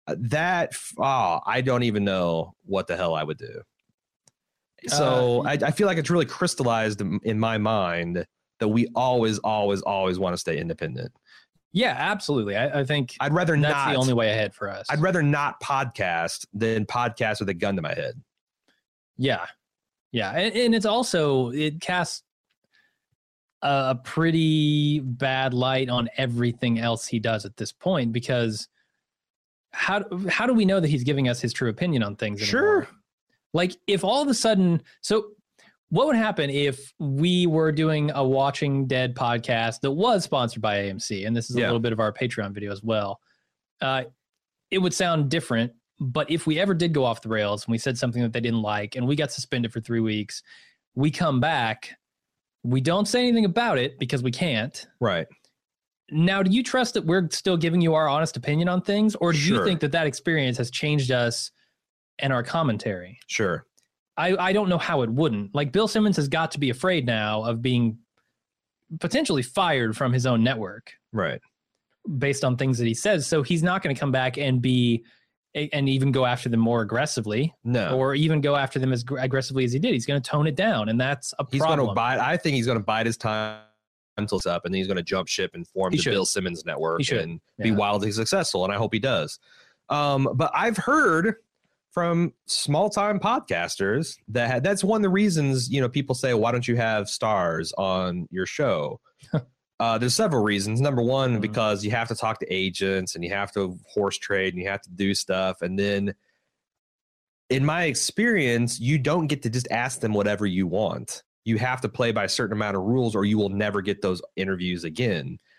I don't even know what the hell I would do. So I feel like it's really crystallized in my mind that we always want to stay independent. Yeah, absolutely. I think I'd rather that's the only way ahead for us. I'd rather not podcast than podcast with a gun to my head. Yeah. Yeah. And it's also, it casts a pretty bad light on everything else he does at this point, because how do we know that he's giving us his true opinion on things anymore? Sure. Like, if all of a sudden, so what would happen if we were doing a Watching Dead podcast that was sponsored by AMC? And this is a little bit of our Patreon video as well. It would sound different, but if we ever did go off the rails and we said something that they didn't like and we got suspended for 3 weeks, we come back, we don't say anything about it because we can't. Right. Now, do you trust that we're still giving you our honest opinion on things, or do you think that experience has changed us and our commentary? Sure. I don't know how it wouldn't. Like, Bill Simmons has got to be afraid now of being potentially fired from his own network. Right. Based on things that he says. So he's not going to come back and even go after them more aggressively. No. Or even go after them as aggressively as he did. He's going to tone it down, and that's a problem. I think he's going to bide his time until it's up, and then he's going to jump ship and form the Bill Simmons network and be wildly successful, and I hope he does. But I've heard from small-time podcasters that's one of the reasons, people say, why don't you have stars on your show? There's several reasons. Number one, because you have to talk to agents and you have to horse trade and you have to do stuff. And then in my experience, you don't get to just ask them whatever you want. You have to play by a certain amount of rules or you will never get those interviews again.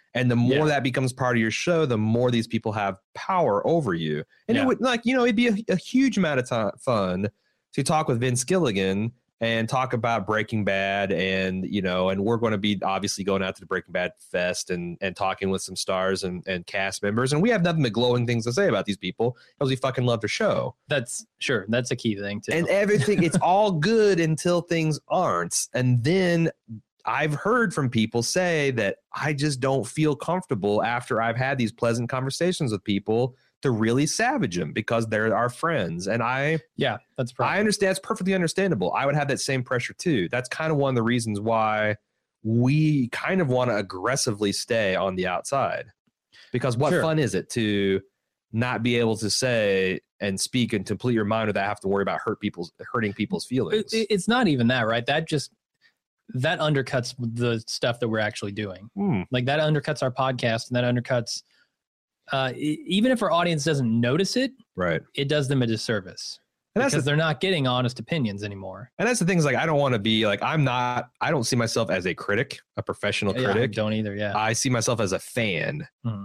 And the more that becomes part of your show, the more these people have power over you. And it would it'd be a huge amount of fun to talk with Vince Gilligan and talk about Breaking Bad, and and we're going to be obviously going out to the Breaking Bad Fest and talking with some stars and cast members, and we have nothing but glowing things to say about these people because we fucking love the show. That's a key thing too. And everything, it's all good until things aren't, and then I've heard from people say that I just don't feel comfortable after I've had these pleasant conversations with people to really savage them because they're our friends. And I understand. It's perfectly understandable. I would have that same pressure too. That's kind of one of the reasons why we kind of want to aggressively stay on the outside, because what fun is it to not be able to say and speak and complete your mind without have to worry about hurting people's feelings? It's not even that, right? That undercuts the stuff that we're actually doing. Like that undercuts our podcast, and that undercuts, even if our audience doesn't notice it, right? It does them a disservice, and because they're not getting honest opinions anymore. And that's the thing is, like, I don't want to be like, I don't see myself as a critic, a professional critic. I don't either. Yeah. I see myself as a fan.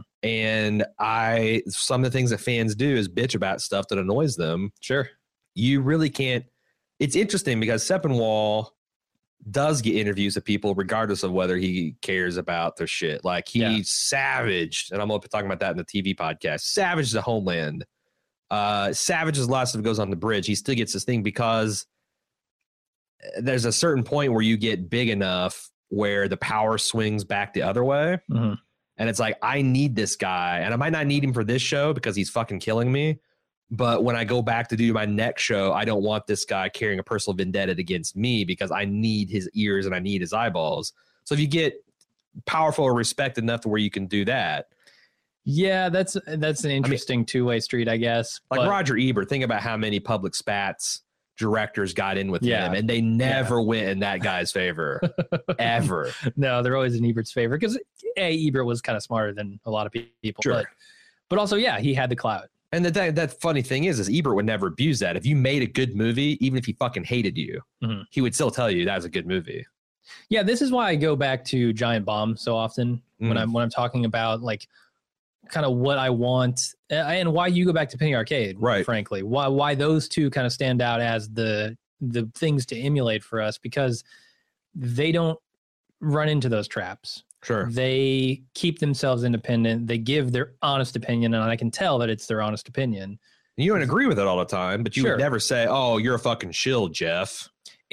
And some of the things that fans do is bitch about stuff that annoys them. Sure. You really can't. It's interesting because Sepinwall does get interviews of people regardless of whether he cares about their shit. Like he savaged, and I'm going to be talking about that in the TV podcast, savaged the Homeland. Savages a lot of stuff goes on the bridge. He still gets this thing because there's a certain point where you get big enough where the power swings back the other way. And it's like, I need this guy, and I might not need him for this show because he's fucking killing me. But when I go back to do my next show, I don't want this guy carrying a personal vendetta against me because I need his ears and I need his eyeballs. So if you get powerful or respected enough to where you can do that. Yeah, that's an interesting two-way street, I guess. Like Roger Ebert, think about how many public spats directors got in with him, and they never went in that guy's favor, ever. No, they're always in Ebert's favor because Ebert was kind of smarter than a lot of people. Sure. But also, he had the clout. And that funny thing is Ebert would never abuse that. If you made a good movie, even if he fucking hated you, he would still tell you that was a good movie. Yeah, this is why I go back to Giant Bomb so often when I'm talking about like kind of what I want, and why you go back to Penny Arcade, right? Frankly, why those two kind of stand out as the things to emulate for us, because they don't run into those traps. Sure. They keep themselves independent. They give their honest opinion, and I can tell that it's their honest opinion. You don't agree with it all the time, but you would never say, "Oh, you're a fucking shill, Jeff."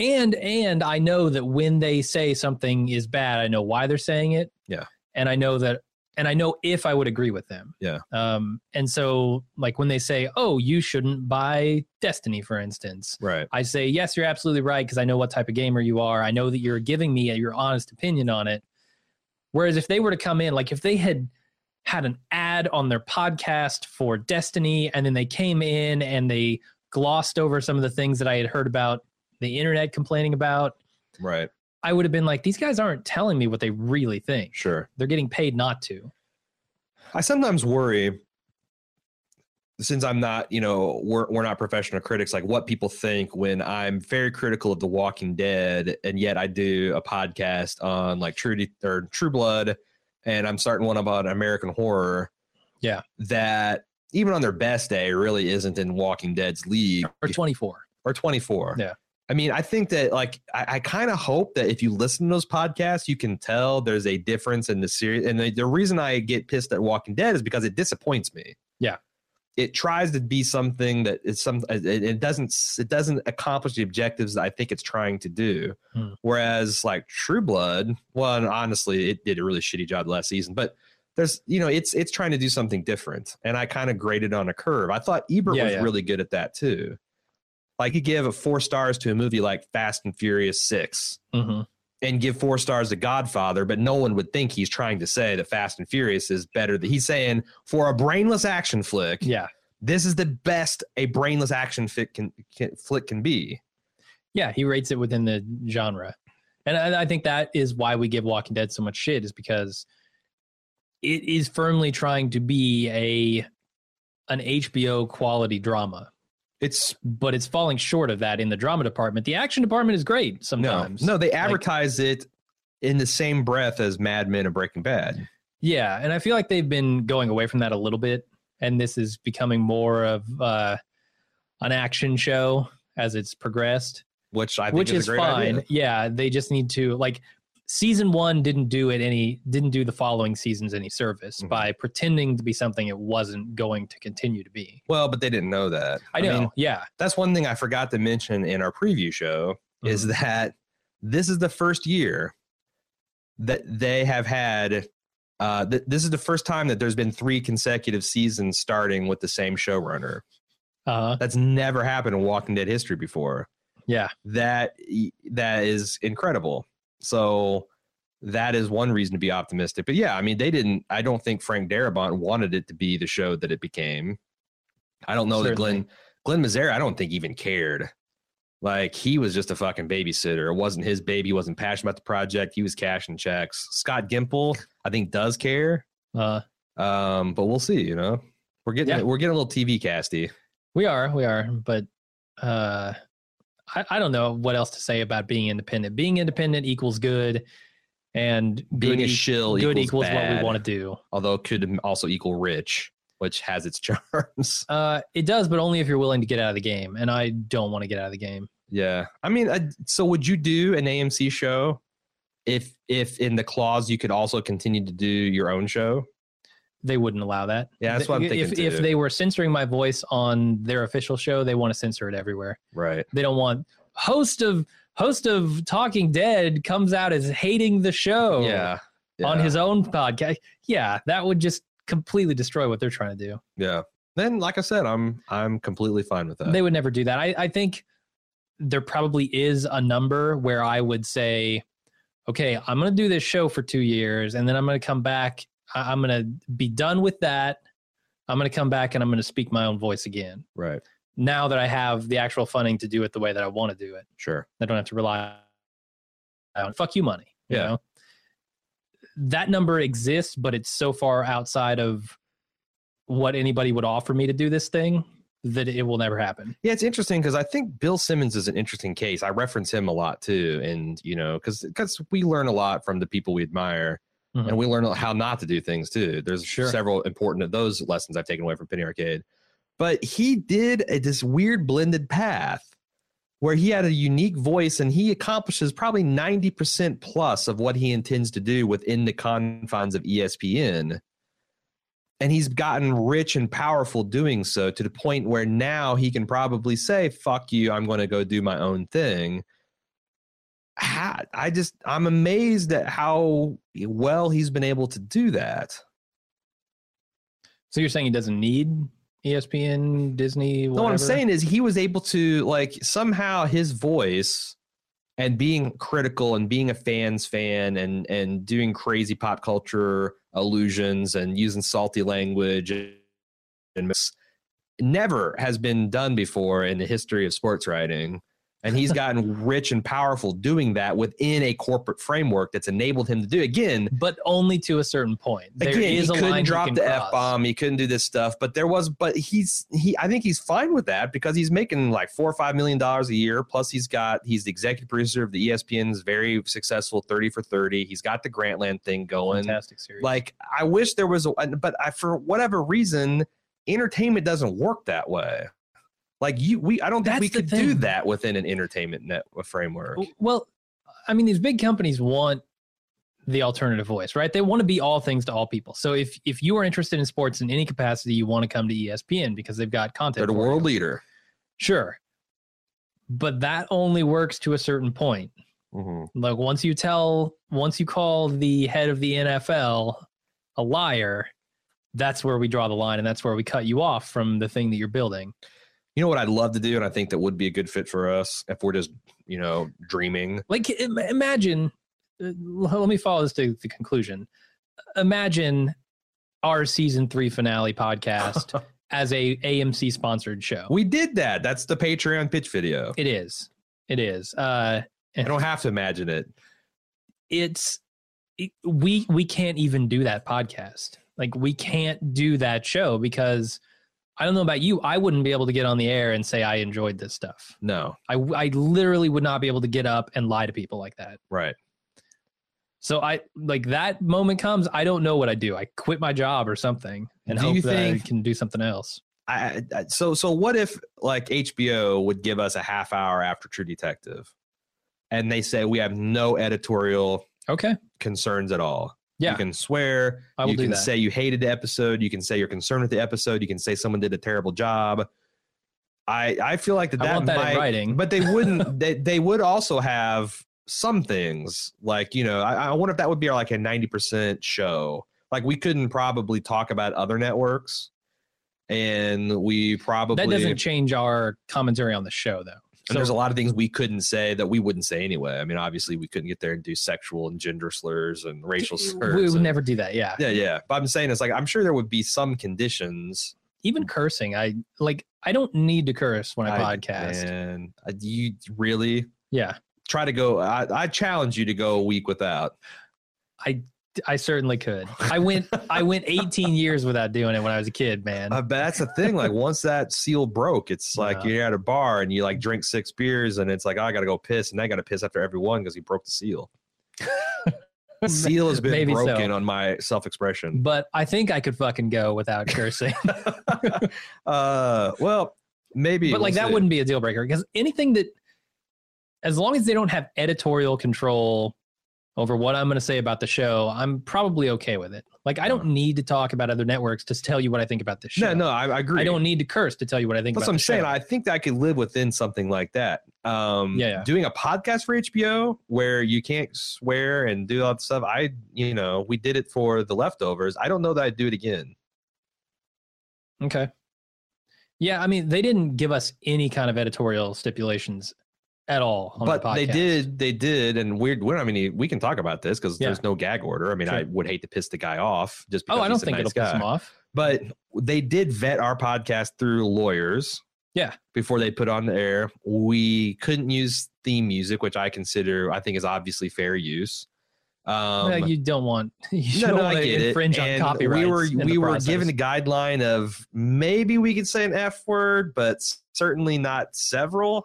And I know that when they say something is bad, I know why they're saying it. Yeah. And I know if I would agree with them. Yeah. And so like when they say, "Oh, you shouldn't buy Destiny," for instance. Right. I say, "Yes, you're absolutely right, because I know what type of gamer you are. I know that you're giving me your honest opinion on it." Whereas if they were to come in, like if they had an ad on their podcast for Destiny, and then they came in and they glossed over some of the things that I had heard about the internet complaining about, right, I would have been like, these guys aren't telling me what they really think. Sure. They're getting paid not to. I sometimes worry, since I'm not, we're not professional critics, like what people think when I'm very critical of The Walking Dead, and yet I do a podcast on like True Blood, and I'm starting one about American Horror. Yeah. That even on their best day really isn't in Walking Dead's league. Or 24. Yeah. I mean, I think that like, I kind of hope that if you listen to those podcasts, you can tell there's a difference in the series. And the reason I get pissed at Walking Dead is because it disappoints me. Yeah. It tries to be something that is it doesn't accomplish the objectives that I think it's trying to do. Whereas like True Blood, well, and honestly, it did a really shitty job last season, but there's, it's trying to do something different. And I kind of graded on a curve. I thought Ebert was really good at that too. Like he gave 4 stars to a movie like Fast and Furious 6. And give 4 stars to Godfather, but no one would think he's trying to say that Fast and Furious is better. He's saying for a brainless action flick, this is the best a brainless action flick can be. Yeah, he rates it within the genre. And I think that is why we give Walking Dead so much shit, is because it is firmly trying to be an HBO quality drama. But it's falling short of that in the drama department. The action department is great sometimes. No, they advertise it in the same breath as Mad Men and Breaking Bad. Yeah, and I feel like they've been going away from that a little bit, and this is becoming more of an action show as it's progressed, which I think is a great fine. idea. Yeah, they just need to, like, season 1 didn't do the following seasons any service by pretending to be something it wasn't going to continue to be. Well, but they didn't know that. I know. Yeah, that's one thing I forgot to mention in our preview show is that this is the first year that they have had. This is the first time that there's been 3 consecutive seasons starting with the same showrunner. That's never happened in Walking Dead history before. Yeah, that is incredible. So that is one reason to be optimistic. But yeah, I mean, I don't think Frank Darabont wanted it to be the show that it became. I don't know that Glenn Mazzara, I don't think even cared. Like, he was just a fucking babysitter. It wasn't his baby. He wasn't passionate about the project. He was cashing checks. Scott Gimple, I think, does care. But we'll see, you know. We're getting a little TV casty. We are, but I don't know what else to say about being independent. Being independent equals good, and being a shill equals bad, what we want to do. Although it could also equal rich, which has its charms. It does, but only if you're willing to get out of the game, and I don't want to get out of the game. Yeah, I mean, so would you do an AMC show if in the clause you could also continue to do your own show? They wouldn't allow that. Yeah, that's what I'm thinking. If they were censoring my voice on their official show, they want to censor it everywhere. Right. They don't want host of Talking Dead comes out as hating the show. Yeah. On his own podcast. Yeah, that would just completely destroy what they're trying to do. Yeah. Then, like I said, I'm completely fine with that. They would never do that. I think there probably is a number where I would say, okay, I'm going to do this show for 2 years, and then I'm going to come back. I'm going to be done with that. I'm going to come back and I'm going to speak my own voice again. Right. Now that I have the actual funding to do it the way that I want to do it. Sure. I don't have to rely on fuck you money. You Yeah. know? That number exists, but it's so far outside of what anybody would offer me to do this thing that it will never happen. Yeah, it's interesting because I think Bill Simmons is an interesting case. I reference him a lot too. And, you know, because we learn a lot from the people we admire. And we learn how not to do things too. There's several important of those lessons I've taken away from Penny Arcade. But he did this weird blended path where he had a unique voice, and he accomplishes probably 90% plus of what he intends to do within the confines of ESPN. And he's gotten rich and powerful doing so, to the point where now he can probably say, fuck you, I'm going to go do my own thing. I'm amazed at how well he's been able to do that. So you're saying he doesn't need ESPN, Disney, whatever? No, what I'm saying is he was able to, like, somehow his voice and being critical and being a fan's fan and doing crazy pop culture allusions and using salty language and never has been done before in the history of sports writing. And he's gotten rich and powerful doing that within a corporate framework that's enabled him to do it. Again, but only to a certain point. He couldn't drop the F-bomb. He couldn't do this stuff. But I think he's fine with that because he's making like $4 or $5 million a year. Plus he's the executive producer of the ESPN's very successful 30 for 30. He's got the Grantland thing going. Fantastic series. Like, I wish there was for whatever reason, entertainment doesn't work that way. Like I don't think we could do that within an entertainment framework. Well, I mean, these big companies want the alternative voice, right? They want to be all things to all people. So if you are interested in sports in any capacity, you want to come to ESPN because they've got content. They're the world leader. Sure. But that only works to a certain point. Mm-hmm. Like once you call the head of the NFL a liar, that's where we draw the line, and that's where we cut you off from the thing that you're building. You know what I'd love to do, and I think that would be a good fit for us if we're just, dreaming. Like, imagine, let me follow this to the conclusion. Imagine our season 3 finale podcast as a AMC sponsored show. We did that. That's the Patreon pitch video. It is. I don't have to imagine it. We can't even do that podcast. Like, we can't do that show because I don't know about you. I wouldn't be able to get on the air and say I enjoyed this stuff. No. I literally would not be able to get up and lie to people like that. Right. So I like that moment comes, I don't know what I do. I quit my job or something and Do hope you that I think- can do something else. So what if like HBO would give us a half hour after True Detective and they say we have no editorial Okay. concerns at all? Yeah. You can swear, I will you do can that. say you hated the episode, you can say you're concerned with the episode, you can say someone did a terrible job. I feel like that I want that in might, writing. but they wouldn't they would also have some things like, you know, I wonder if that would be like a 90% show. Like we couldn't probably talk about other networks, and we probably That doesn't change our commentary on the show though. and there's a lot of things we couldn't say that we wouldn't say anyway. I mean, obviously we couldn't get there and do sexual and gender slurs and racial slurs. We would and- never do that. Yeah. Yeah. But I'm saying it's like I'm sure there would be some conditions. Even cursing. I don't need to curse when I podcast. And you really Yeah. try to go. I challenge you to go a week without. I certainly could. I went 18 years without doing it when I was a kid, man. But that's the thing. Like once that seal broke, it's like Yeah. you're at a bar and you like drink 6 beers and it's like, oh, I got to go piss. And I got to piss after every one because he broke the seal. The seal has been Maybe so. broken on my self-expression. But I think I could fucking go without cursing. Well, maybe. But like we'll that see. wouldn't be a deal breaker because anything that, as long as they don't have editorial control over what I'm going to say about the show, I'm probably okay with it. Like I don't need to talk about other networks to tell you what I think about this show. No, I agree. I don't need to curse to tell you what I think That's about what I'm the saying. show. I think that I could live within something like that. Yeah. Doing a podcast for HBO where you can't swear and do all that stuff. We did it for The Leftovers. I don't know that I'd do it again. Okay. Yeah, I mean, they didn't give us any kind of editorial stipulations at all on the But podcast. they did. And we can talk about this because Yeah. there's no gag order. I mean, Sure. I would hate to piss the guy off just because Oh, I don't he's a think nice it'll piss guy. them off. But they did vet our podcast through lawyers. Yeah. Before they put on the air, we couldn't use theme music, which I think is obviously fair use. Well, you don't want to infringe on And copyrights. We were given a guideline of maybe we could say an F word, but certainly not several.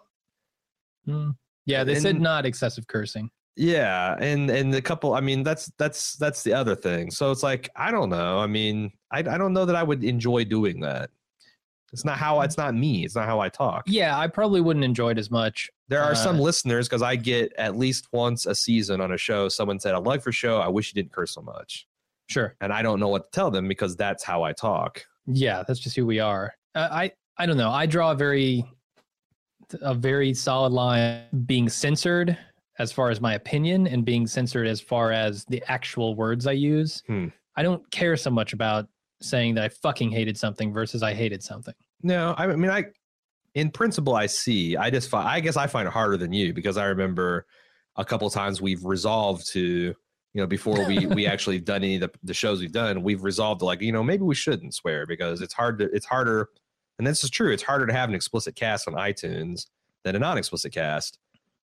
Yeah, they said and- not excessive cursing. Yeah, and the couple. I mean, that's the other thing. So it's like I don't know. I mean, I don't know that I would enjoy doing that. It's not me. It's not how I talk. Yeah, I probably wouldn't enjoy it as much. There are some listeners because I get at least once a season on a show. Someone said, "I like your show. I wish you didn't curse so much." Sure. And I don't know what to tell them because that's how I talk. Yeah, that's just who we are. I don't know. I draw a very solid line being censored as far as my opinion and being censored as far as the actual words I use. I don't care so much about saying that I fucking hated something versus I hated something. No, I mean, in principle, I see. I guess I find it harder than you because I remember a couple of times we've resolved to, before we actually done any of the shows we've done, we've resolved to like, maybe we shouldn't swear because it's harder. And this is true. It's harder to have an explicit cast on iTunes than a non-explicit cast.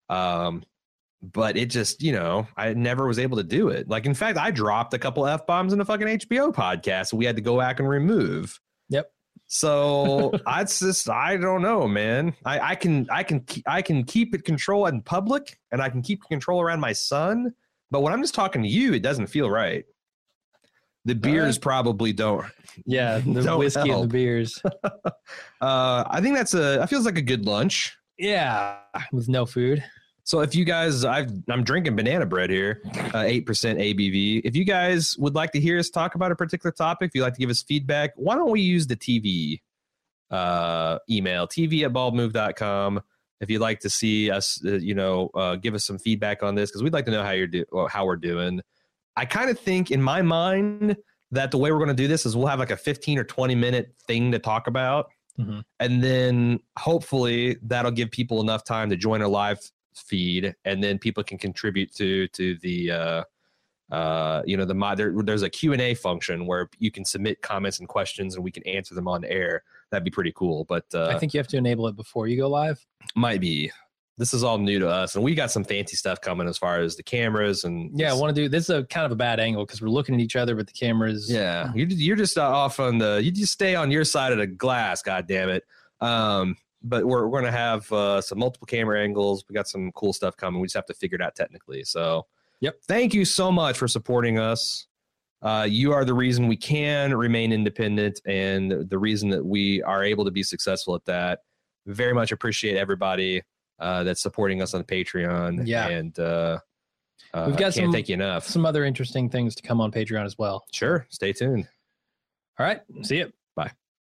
But it just, I never was able to do it. Like, in fact, I dropped a couple F-bombs in the fucking HBO podcast. We had to go back and remove. Yep. So I don't know, man. I can keep it control in public and I can keep control around my son. But when I'm just talking to you, it doesn't feel right. The beers probably don't. Yeah, the Don't whiskey help. and the beers. I think that feels like a good lunch. Yeah, with no food. So if you guys, I'm drinking banana bread here, 8% ABV. If you guys would like to hear us talk about a particular topic, if you'd like to give us feedback, why don't we use the TV email, tv@baldmove.com. If you'd like to see us, give us some feedback on this, because we'd like to know how we're doing. I kind of think in my mind that the way we're going to do this is we'll have like a 15 or 20 minute thing to talk about. Mm-hmm. And then hopefully that'll give people enough time to join our live feed, and then people can contribute to the there's a Q&A function where you can submit comments and questions and we can answer them on air. That'd be pretty cool. But I think you have to enable it before you go live. might be. This is all new to us, and we got some fancy stuff coming as far as the cameras and Yeah, I want to do this is a kind of a bad angle because we're looking at each other with the cameras. yeah. You're just off on you just stay on your side of the glass. God damn it. But we're going to have some multiple camera angles. We got some cool stuff coming. We just have to figure it out technically. So Yep. Thank you so much for supporting us. You are the reason we can remain independent and the reason that we are able to be successful at that. Very much appreciate everybody that's supporting us on Patreon. Yeah. And we've got can't thank you enough. some other interesting things to come on Patreon as well. Sure. Stay tuned. All right. See you.